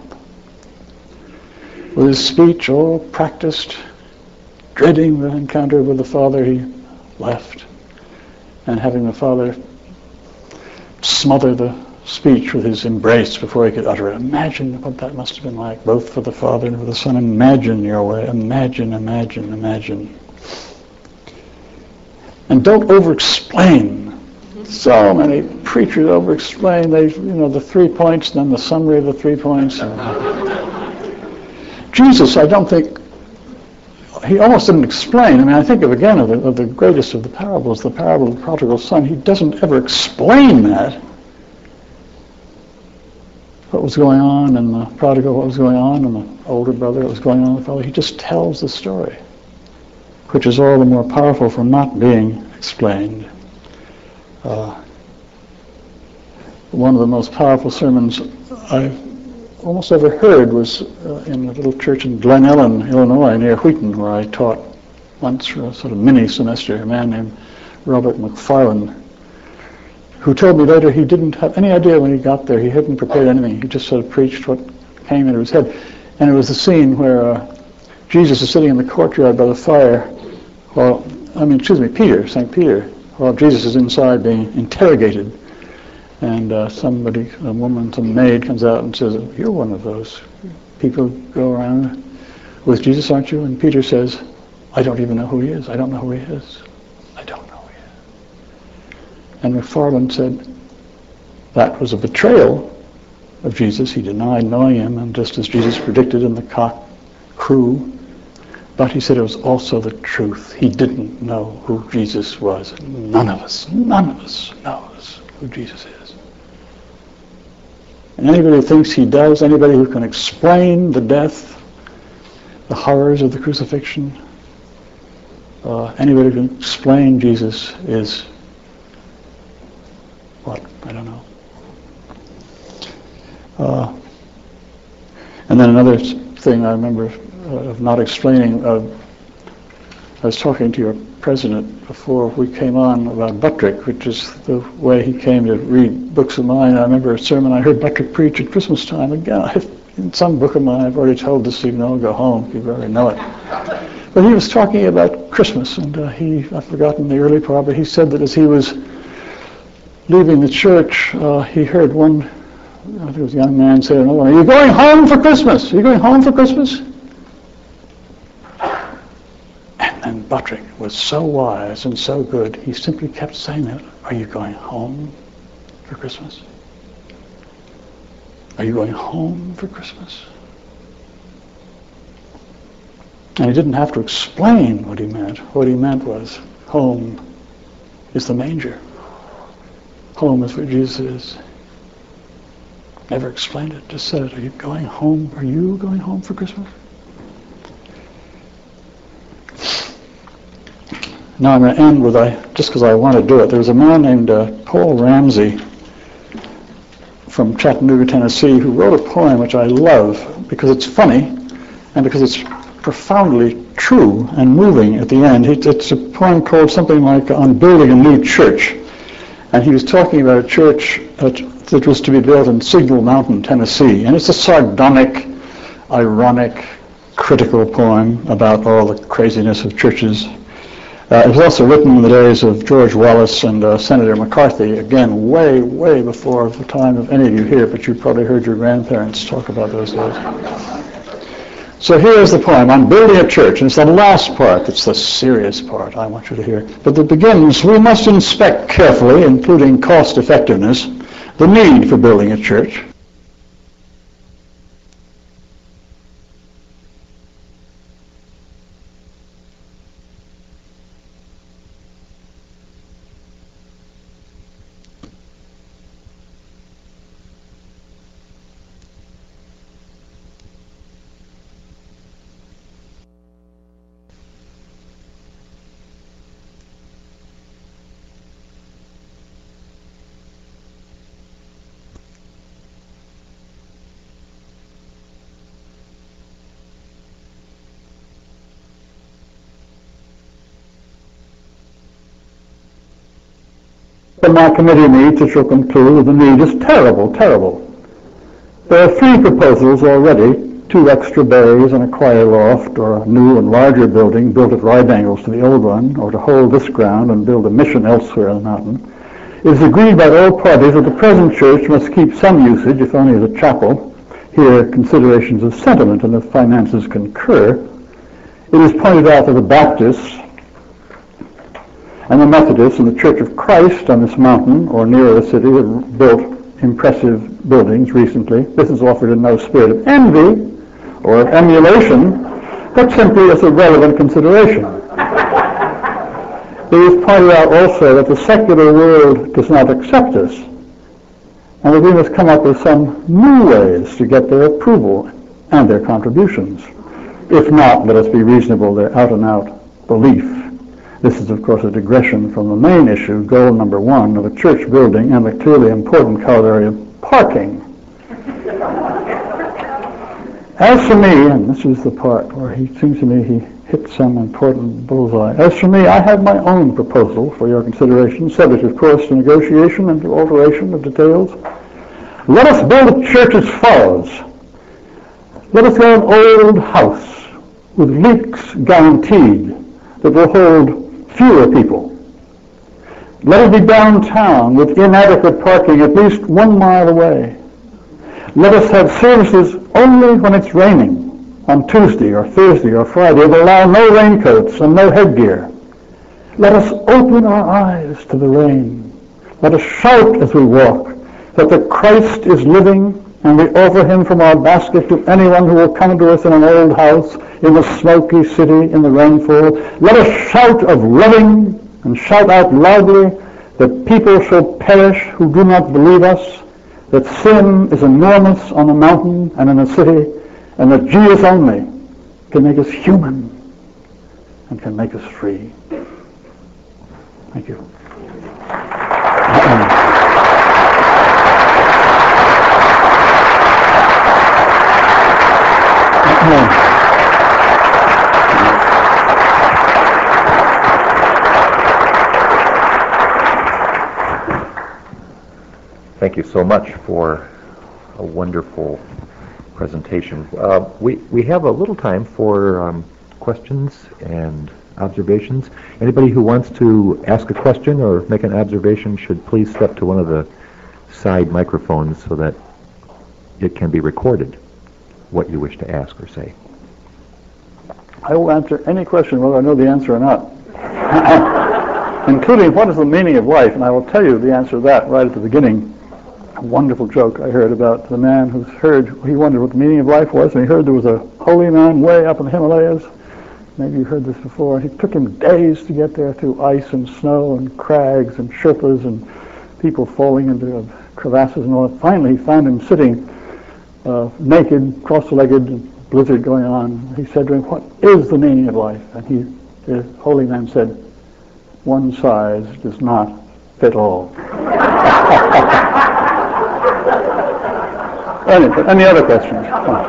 with his speech all practiced, dreading the encounter with the Father he left, and having the Father smother the speech with his embrace before he could utter it. Imagine what that must have been like, both for the Father and for the Son. Imagine your way. Imagine. And don't over-explain. So many preachers over-explain. The 3 points, and then the summary of the 3 points. Jesus, I don't think, he almost didn't explain. I mean, I think of the greatest of the parables, the parable of the prodigal son. He doesn't ever explain that. What was going on, and the prodigal, what was going on, and the older brother, what was going on with the father. He just tells the story, which is all the more powerful for not being explained. One of the most powerful sermons I've almost ever heard was in a little church in Glen Ellen, Illinois, near Wheaton, where I taught once for a sort of mini semester. A man named Robert McFarland, who told me later he didn't have any idea when he got there. He hadn't prepared anything. He just sort of preached what came into his head. And it was the scene where Jesus is sitting in the courtyard by the fire, Peter, St. Peter, while Jesus is inside being interrogated. And some maid comes out and says, "You're one of those people who go around with Jesus, aren't you?" And Peter says, "I don't even know who he is. I don't know who he is. I don't know who he is." And McFarland said, that was a betrayal of Jesus. He denied knowing him, and just as Jesus predicted in the cock crew, but he said it was also the truth. He didn't know who Jesus was. None of us knows who Jesus is. And anybody who thinks he does, anybody who can explain the death, the horrors of the crucifixion, anybody who can explain Jesus is what? I don't know. And then another thing I remember of not explaining, I was talking to your president before we came on about Buttrick, which is the way he came to read books of mine. I remember a sermon I heard Buttrick preach at Christmas time. Again, in some book of mine, I've already told this, even though I'll go home, you already know it. But he was talking about Christmas, and I've forgotten the early part, but he said that as he was leaving the church, he heard one, I think it was a young man, say to another one, "Are you going home for Christmas? Are you going home for Christmas?" And Buttrick was so wise and so good, he simply kept saying that. "Are you going home for Christmas? Are you going home for Christmas?" And he didn't have to explain what he meant. What he meant was, home is the manger. Home is where Jesus is. Never explained it, just said it. Are you going home? Are you going home for Christmas? Now I'm going to end with, just because I want to do it, there's a man named Paul Ramsey from Chattanooga, Tennessee, who wrote a poem which I love because it's funny and because it's profoundly true and moving at the end. It's a poem called something like On Building a New Church. And he was talking about a church that was to be built in Signal Mountain, Tennessee. And it's a sardonic, ironic, critical poem about all the craziness of churches. It was also written in the days of George Wallace and Senator McCarthy, again, way, way before the time of any of you here, but you probably heard your grandparents talk about those days. So here's the poem on building a church, and it's the last part that's the serious part I want you to hear. But it begins, we must inspect carefully, including cost effectiveness, the need for building a church. When my committee meets, it shall conclude that the need is terrible, terrible. There are 3 proposals already, 2 extra bays and a choir loft, or a new and larger building built at right angles to the old one, or to hold this ground and build a mission elsewhere on the mountain. It is agreed by all parties that the present church must keep some usage, if only as a chapel. Here, considerations of sentiment and of finances concur. It is pointed out that the Baptists and the Methodists and the Church of Christ on this mountain or near the city have built impressive buildings recently. This is offered in no spirit of envy or emulation, but simply as a relevant consideration. It is pointed out also that the secular world does not accept us, and that we must come up with some new ways to get their approval and their contributions. If not, let us be reasonable, their out-and-out belief. This is, of course, a digression from the main issue, goal number 1 of a church building, and the clearly important corollary of parking. As for me, and this is the part where he seems to me he hit some important bullseye. As for me, I have my own proposal for your consideration, subject, of course, to negotiation and to alteration of details. Let us build a church as follows. Let us have an old house with leaks guaranteed that will hold fewer people. Let it be downtown with inadequate parking at least 1 mile away. Let us have services only when it's raining, on Tuesday or Thursday or Friday, and allow no raincoats and no headgear. Let us open our eyes to the rain. Let us shout as we walk that the Christ is living, and we offer him from our basket to anyone who will come to us in an old house, in the smoky city, in the rainfall. Let us shout of loving and shout out loudly that people shall perish who do not believe us, that sin is enormous on the mountain and in the city, and that Jesus only can make us human and can make us free. Thank you. Thank you so much for a wonderful presentation. We have a little time for questions and observations. Anybody who wants to ask a question or make an observation should please step to one of the side microphones so that it can be recorded, what you wish to ask or say. I will answer any question, whether I know the answer or not, including what is the meaning of life, and I will tell you the answer to that right at the beginning. A wonderful joke I heard about the man who he wondered what the meaning of life was, and he heard there was a holy man way up in the Himalayas. Maybe you heard this before. It took him days to get there through ice and snow and crags and Sherpas and people falling into crevasses and all that. Finally, he found him sitting naked, cross-legged, blizzard going on. He said to him, "What is the meaning of life?" And the holy man said, "One size does not fit all." Anyway, any other questions?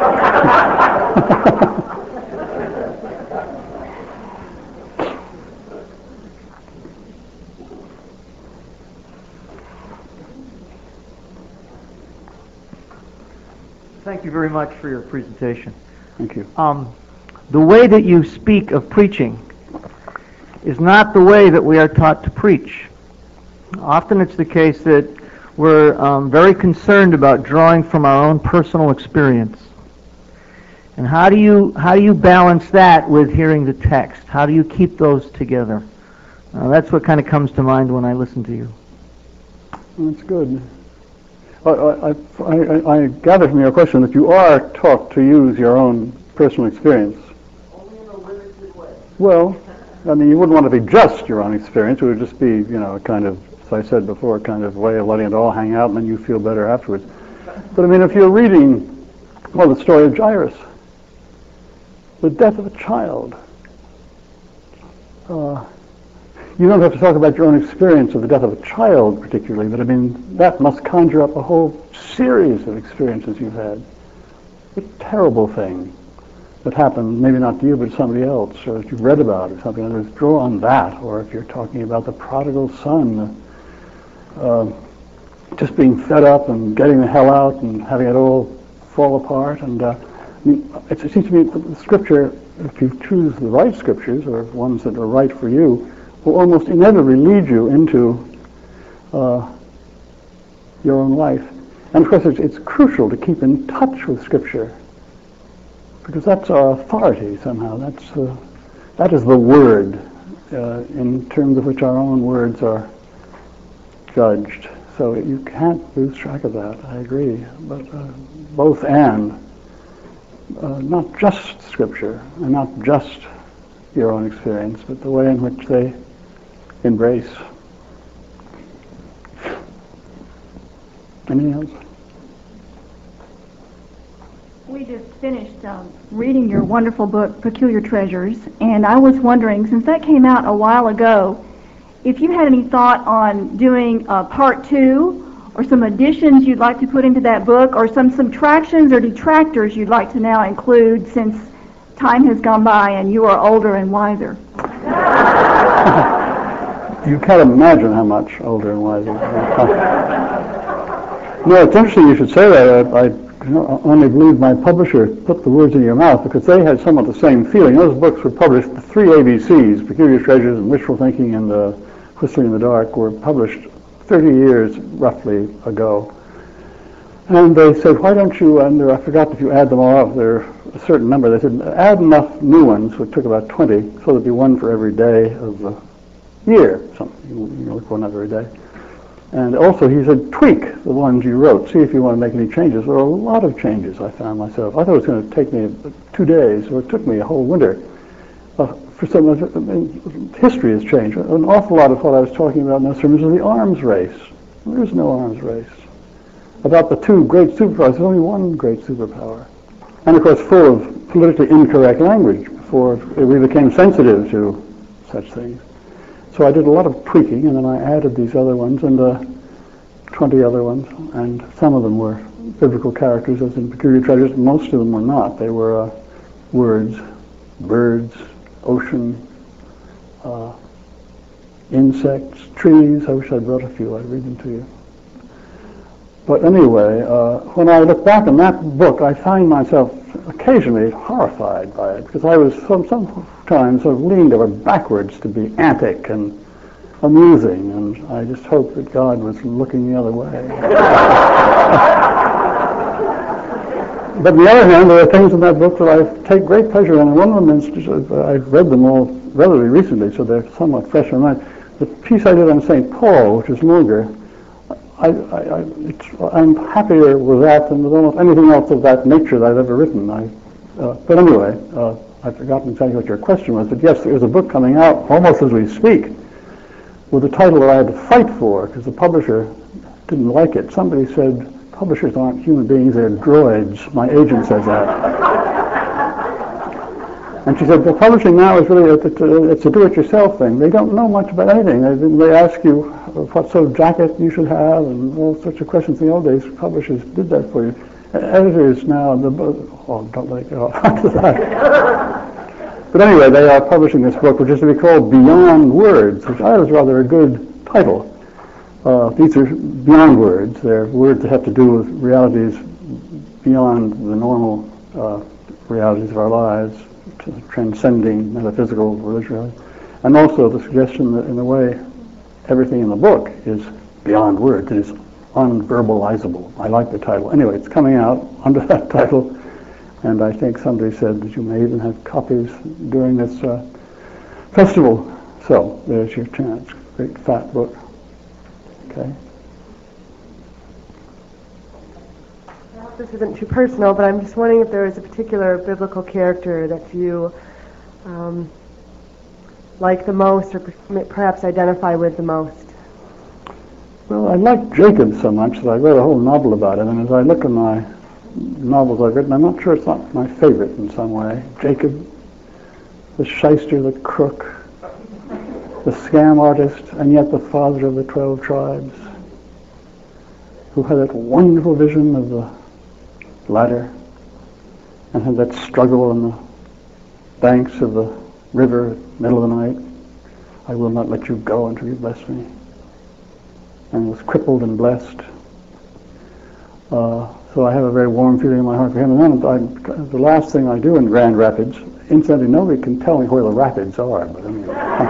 Thank you very much for your presentation. Thank you. The way that you speak of preaching is not the way that we are taught to preach. Often it's the case that we're very concerned about drawing from our own personal experience. And how do you balance that with hearing the text? How do you keep those together? That's what kind of comes to mind when I listen to you. That's good. I gather from your question that you are taught to use your own personal experience. Only in a limited way. Well, I mean, you wouldn't want to be just your own experience. It would just be, a kind of, as I said before, a kind of way of letting it all hang out, and then you feel better afterwards. But I mean, if you're reading, the story of Jairus, the death of a child, you don't have to talk about your own experience of the death of a child particularly, but I mean, that must conjure up a whole series of experiences you've had. A terrible thing that happened, maybe not to you, but to somebody else, or that you've read about or something. Others draw on that, or if you're talking about the prodigal son, just being fed up and getting the hell out and having it all fall apart. And it seems to me that the Scripture, if you choose the right Scriptures, or ones that are right for you, will almost inevitably lead you into your own life. And of course, it's crucial to keep in touch with Scripture, because that's our authority somehow. That is the Word, in terms of which our own words are judged. So you can't lose track of that. I agree. But both and, not just Scripture and not just your own experience, but the way in which they embrace. Anything else? We just finished reading your wonderful book, Peculiar Treasures, and I was wondering, since that came out a while ago, if you had any thought on doing part 2, or some additions you'd like to put into that book, or some subtractions or detractors you'd like to now include since time has gone by and you are older and wiser. You can't imagine how much older and wiser. No, it's interesting you should say that. I only believe my publisher put the words in your mouth, because they had somewhat the same feeling. Those books were published, the 3 ABCs, Peculiar Treasures and Wishful Thinking and Whistling in the Dark, were published 30 years roughly ago. And they said, why don't you, and I forgot if you add them all up, there are a certain number. They said, add enough new ones, which took about 20, so there'd be one for every day of the year. Something, you look for one every day. And also, he said, tweak the ones you wrote. See if you want to make any changes. There are a lot of changes I found myself. I thought it was going to take me 2 days, or it took me a whole winter. For some, history has changed. An awful lot of what I was talking about in those terms was the arms race. There is no arms race. About the 2 great superpowers, there's only one great superpower. And of course, full of politically incorrect language before we became sensitive to such things. So I did a lot of tweaking, and then I added these other ones, and 20 other ones, and some of them were biblical characters, as in Peculiar Treasures. Most of them were not. They were words, birds, ocean, insects, trees. I wish I'd brought a few. I'd read them to you. But anyway, when I look back on that book, I find myself occasionally horrified by it, because I was sometimes sort of leaned over backwards to be antic and amusing, and I just hoped that God was looking the other way. But on the other hand, there are things in that book that I take great pleasure in, and one of them is, I've read them all relatively recently, so they're somewhat fresh in my mind. The piece I did on St. Paul, which is longer, I'm happier with that than with almost anything else of that nature that I've ever written. But anyway, I've forgotten exactly what your question was, but yes, there is a book coming out almost as we speak with a title that I had to fight for, because the publisher didn't like it. Somebody said, publishers aren't human beings, they're droids. My agent says that. And she said, well, publishing now is really, it's a do-it-yourself thing. They don't know much about anything. They ask you what sort of jacket you should have and all sorts of questions. In the old days, publishers did that for you. Editors now, don't let it go on to that. But anyway, they are publishing this book, which is to be called Beyond Words, which I was rather a good title. These are beyond words. They're words that have to do with realities beyond the normal realities of our lives, transcending metaphysical religion, and also the suggestion that in a way everything in the book is beyond words. It is unverbalizable. I like the title. Anyway, it's coming out under that title, and I think somebody said that you may even have copies during this festival. So there's your chance. Great fat book. Okay. This isn't too personal, but I'm just wondering if there is a particular biblical character that you like the most, or perhaps identify with the most. Well, I like Jacob so much that I wrote a whole novel about him, and as I look at my novels I've written, I'm not sure it's not my favorite in some way. Jacob, the shyster, the crook, the scam artist, and yet the father of the 12 tribes, who had that wonderful vision of the ladder and had that struggle on the banks of the river, middle of the night. I will not let you go until you bless me. And was crippled and blessed. So I have a very warm feeling in my heart for him. And then the last thing I do in Grand Rapids, incidentally, nobody can tell me where the rapids are, but I mean,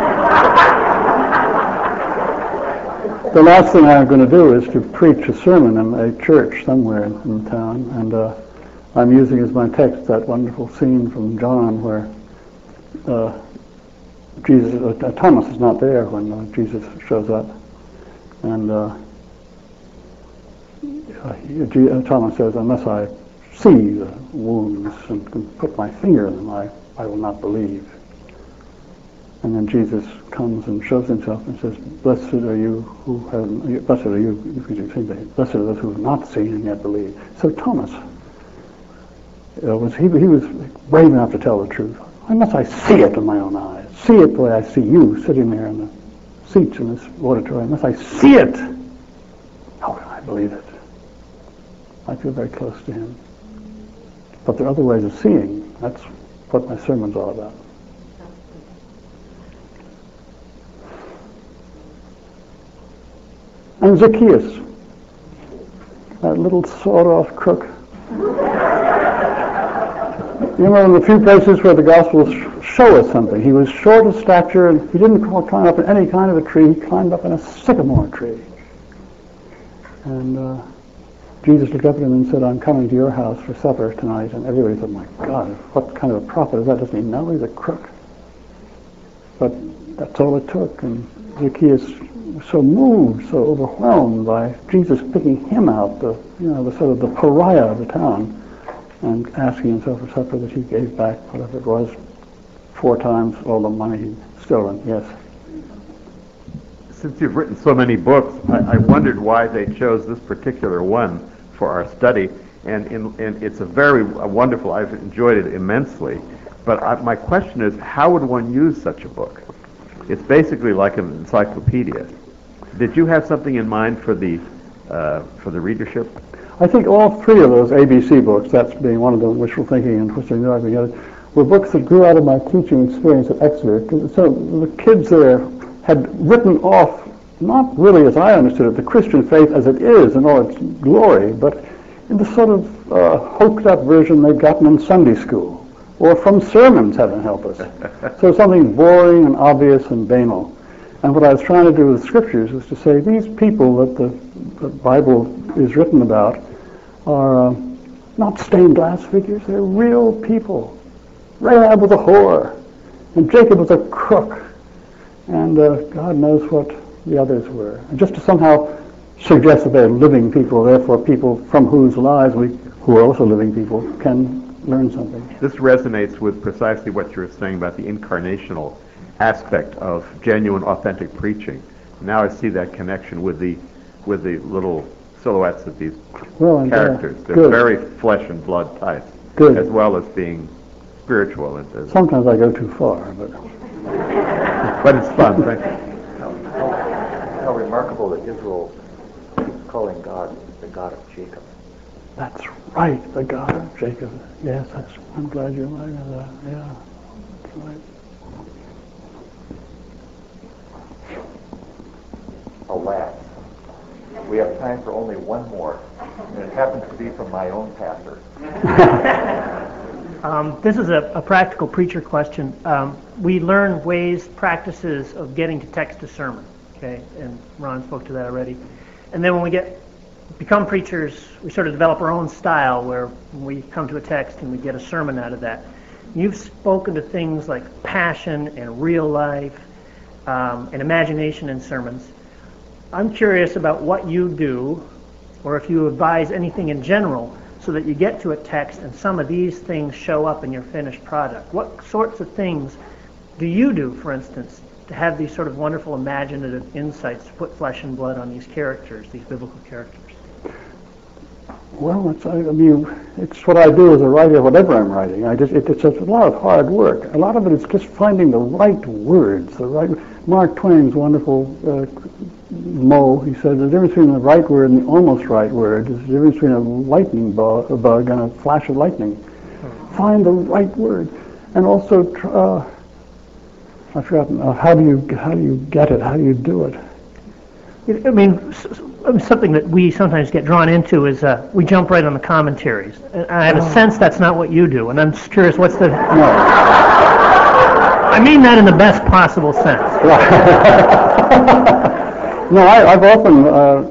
the last thing I'm going to do is to preach a sermon in a church somewhere in town, and I'm using as my text that wonderful scene from John where Thomas is not there when Jesus shows up, and Thomas says, unless I see the wounds and can put my finger in them, I will not believe. And then Jesus comes and shows himself and says, blessed are you who have, blessed are you, blessed are those who have not seen and yet believe. So Thomas, he was brave enough to tell the truth. Unless I see it with my own eyes, see it the way I see you sitting there in the seats in this auditorium, unless I see it, how can I believe it? I feel very close to him. But there are other ways of seeing. That's what my sermon's all about. And Zacchaeus, that little sawed-off crook. You know, in the few places where the Gospels show us something, he was short of stature, and he didn't climb up in any kind of a tree. He climbed up in a sycamore tree. And Jesus looked up at him and said, I'm coming to your house for supper tonight. And everybody thought, my God, what kind of a prophet is that? Doesn't he know he's a crook? But that's all it took. And Zacchaeus was so moved, so overwhelmed by Jesus picking him out, the sort of the pariah of the town, and asking himself for supper, that he gave back whatever it was, 4 times all the money he'd stolen. Yes. Since you've written so many books, I wondered why they chose this particular one for our study, and it's a very wonderful. I've enjoyed it immensely. But my question is, how would one use such a book? It's basically like an encyclopedia. Did you have something in mind for the readership? I think all 3 of those ABC books, that's being one of them, Wishful Thinking and Twisting the Arc Together, were books that grew out of my teaching experience at Exeter. So the kids there had written off, not really as I understood it, the Christian faith as it is in all its glory, but in the sort of hoked up version they'd gotten in Sunday school, or from sermons, heaven help us. So something boring and obvious and banal. And what I was trying to do with the scriptures was to say these people that the Bible is written about are not stained glass figures, they're real people. Rahab was a whore, and Jacob was a crook, and God knows what the others were. And just to somehow suggest that they're living people, therefore people from whose lives we, who are also living people, can learn something. This resonates with precisely what you were saying about the incarnational aspect of genuine, authentic preaching. Now I see that connection with the with the little silhouettes of these Well, and, characters. They're good. very flesh and blood types, Good. as well as being spiritual. Sometimes I go too far, but But it's fun, right? How remarkable that Israel keeps calling God the God of Jacob. that's right, the God of Jacob. Yes, I'm glad you reminded me of that. Yeah, that's right. Alas, we have time for only one more, and it happens to be from my own pastor. This is a practical preacher question. We learn ways, practices of getting to text a sermon, okay? And Ron spoke to that already. And then when we become preachers, we sort of develop our own style where we come to a text and we get a sermon out of that. You've spoken to things like passion and real life and imagination in sermons. I'm curious about what you do, or if you advise anything in general, so that you get to a text and some of these things show up in your finished product. What sorts of things do you do, for instance, to have these sort of wonderful imaginative insights to put flesh and blood on these characters, these biblical characters? Well, it's what I do as a writer, whatever I'm writing. It's a lot of hard work. A lot of it is just finding the right words, Mark Twain's wonderful he said the difference between the right word and the almost right word is the difference between a lightning bug and a flash of lightning. Find the right word, and also I've forgotten how do you get it? How do you do it? I mean, something that we sometimes get drawn into is we jump right on the commentaries. And I have a sense that's not what you do, and I'm just curious, what's the... No. I mean that in the best possible sense. No, I've often,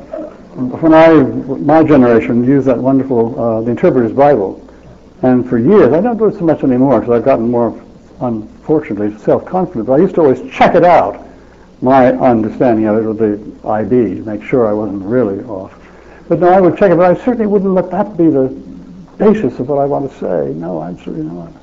my generation used that wonderful, the Interpreter's Bible, and for years, I don't do it so much anymore because I've gotten more, unfortunately, self-confident, but I used to always check it out, my understanding of it with the ID, to make sure I wasn't really off. But no, I would check it, but I certainly wouldn't let that be the basis of what I want to say. No, absolutely not.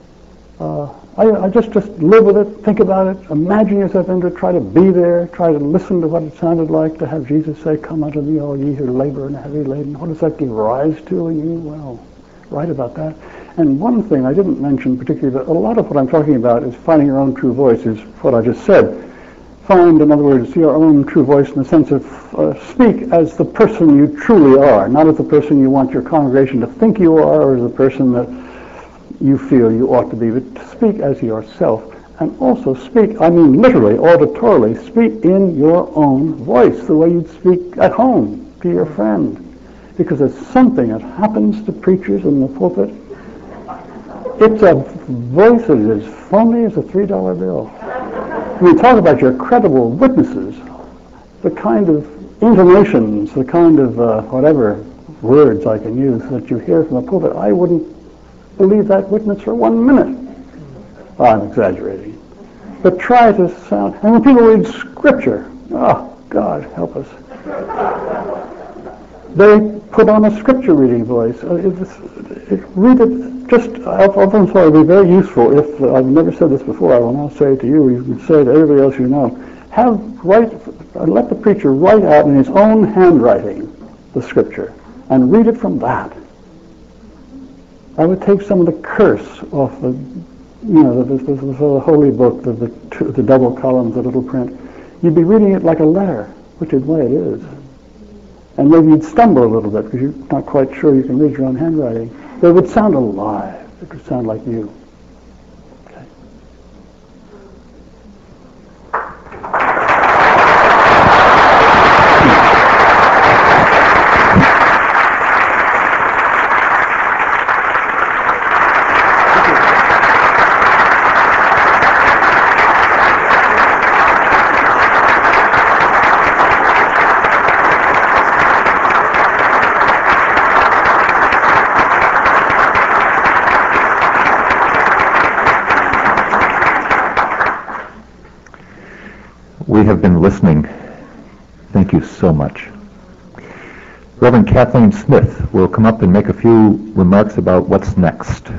I just live with it, think about it, imagine yourself into it, try to be there, try to listen to what it sounded like to have Jesus say, "Come unto me, all ye who labor and are heavy laden." What does that give rise to in you? Well, write about that. And one thing I didn't mention particularly, but a lot of what I'm talking about is finding your own true voice, is what I just said. Find, in other words, your own true voice in the sense of speak as the person you truly are, not as the person you want your congregation to think you are, or as the person that you feel you ought to be, but speak as yourself. And also speak, I mean literally, auditorily, speak in your own voice, the way you'd speak at home to your friend. Because there's something that happens to preachers in the pulpit. It's a voice that is as phony as a $3 bill. When you talk about your credible witnesses, the kind of intonations, the kind of whatever words I can use that you hear from the pulpit, I wouldn't believe that witness for 1 minute. I'm exaggerating. But try to sound, and when people read Scripture, oh, God, help us. They put on a Scripture reading voice. Read it, I've often thought it would be very useful if, I've never said this before, I will now say it to you, you can say it to everybody else you know, let the preacher write out in his own handwriting the Scripture, and read it from that. I would take some of the curse off the holy book, the double columns, the little print. You'd be reading it like a letter, which is the way it is. And maybe you'd stumble a little bit because you're not quite sure you can read your own handwriting. But it would sound alive. It would sound like you. Okay. We have been listening. Thank you so much. Reverend Kathleen Smith will come up and make a few remarks about what's next.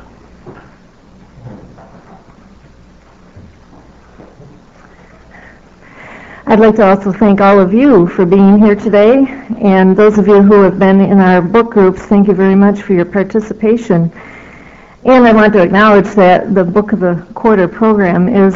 I'd like to also thank all of you for being here today, and those of you who have been in our book groups, thank you very much for your participation. And I want to acknowledge that the Book of the Quarter program is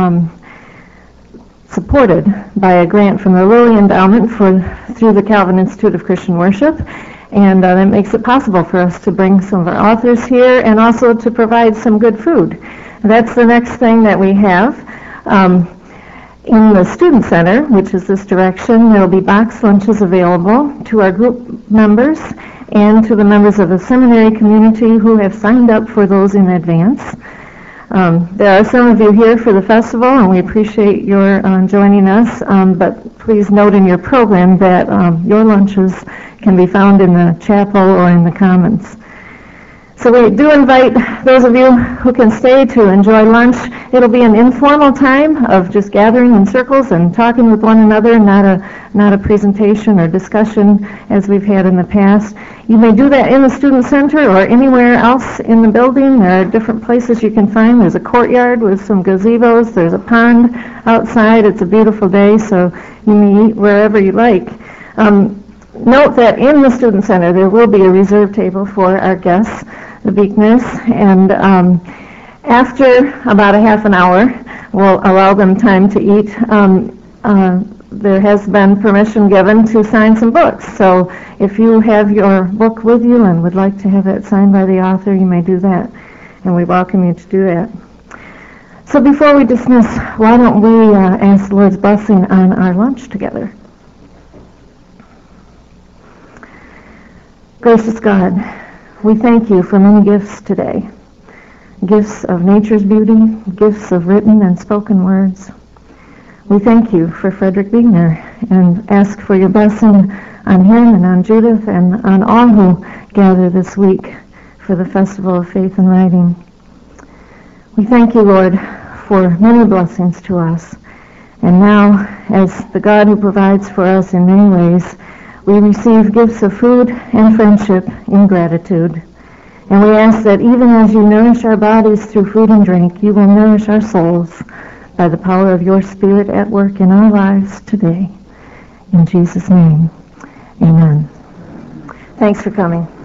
supported by a grant from the Lilly Endowment through the Calvin Institute of Christian Worship, and that makes it possible for us to bring some of our authors here and also to provide some good food. That's the next thing that we have. In the Student Center, which is this direction, there will be box lunches available to our group members and to the members of the seminary community who have signed up for those in advance. There are some of you here for the festival, and we appreciate your joining us, but please note in your program that your lunches can be found in the chapel or in the commons. So we do invite those of you who can stay to enjoy lunch. It'll be an informal time of just gathering in circles and talking with one another, not a presentation or discussion as we've had in the past. You may do that in the Student Center or anywhere else in the building. There are different places you can find. There's a courtyard with some gazebos. There's a pond outside. It's a beautiful day, so you may eat wherever you like. Note that in the Student Center there will be a reserved table for our guests, the Beekners, and after about a half an hour, we'll allow them time to eat. There has been permission given to sign some books, so if you have your book with you and would like to have it signed by the author, you may do that, and we welcome you to do that. So before we dismiss, why don't we ask the Lord's blessing on our lunch together? Gracious God, we thank you for many gifts today. Gifts of nature's beauty, gifts of written and spoken words. We thank you for Frederick Buechner and ask for your blessing on him and on Judith and on all who gather this week for the Festival of Faith and Writing. We thank you, Lord, for many blessings to us. And now, as the God who provides for us in many ways, we receive gifts of food and friendship in gratitude. And we ask that even as you nourish our bodies through food and drink, you will nourish our souls by the power of your Spirit at work in our lives today. In Jesus' name, amen. Thanks for coming.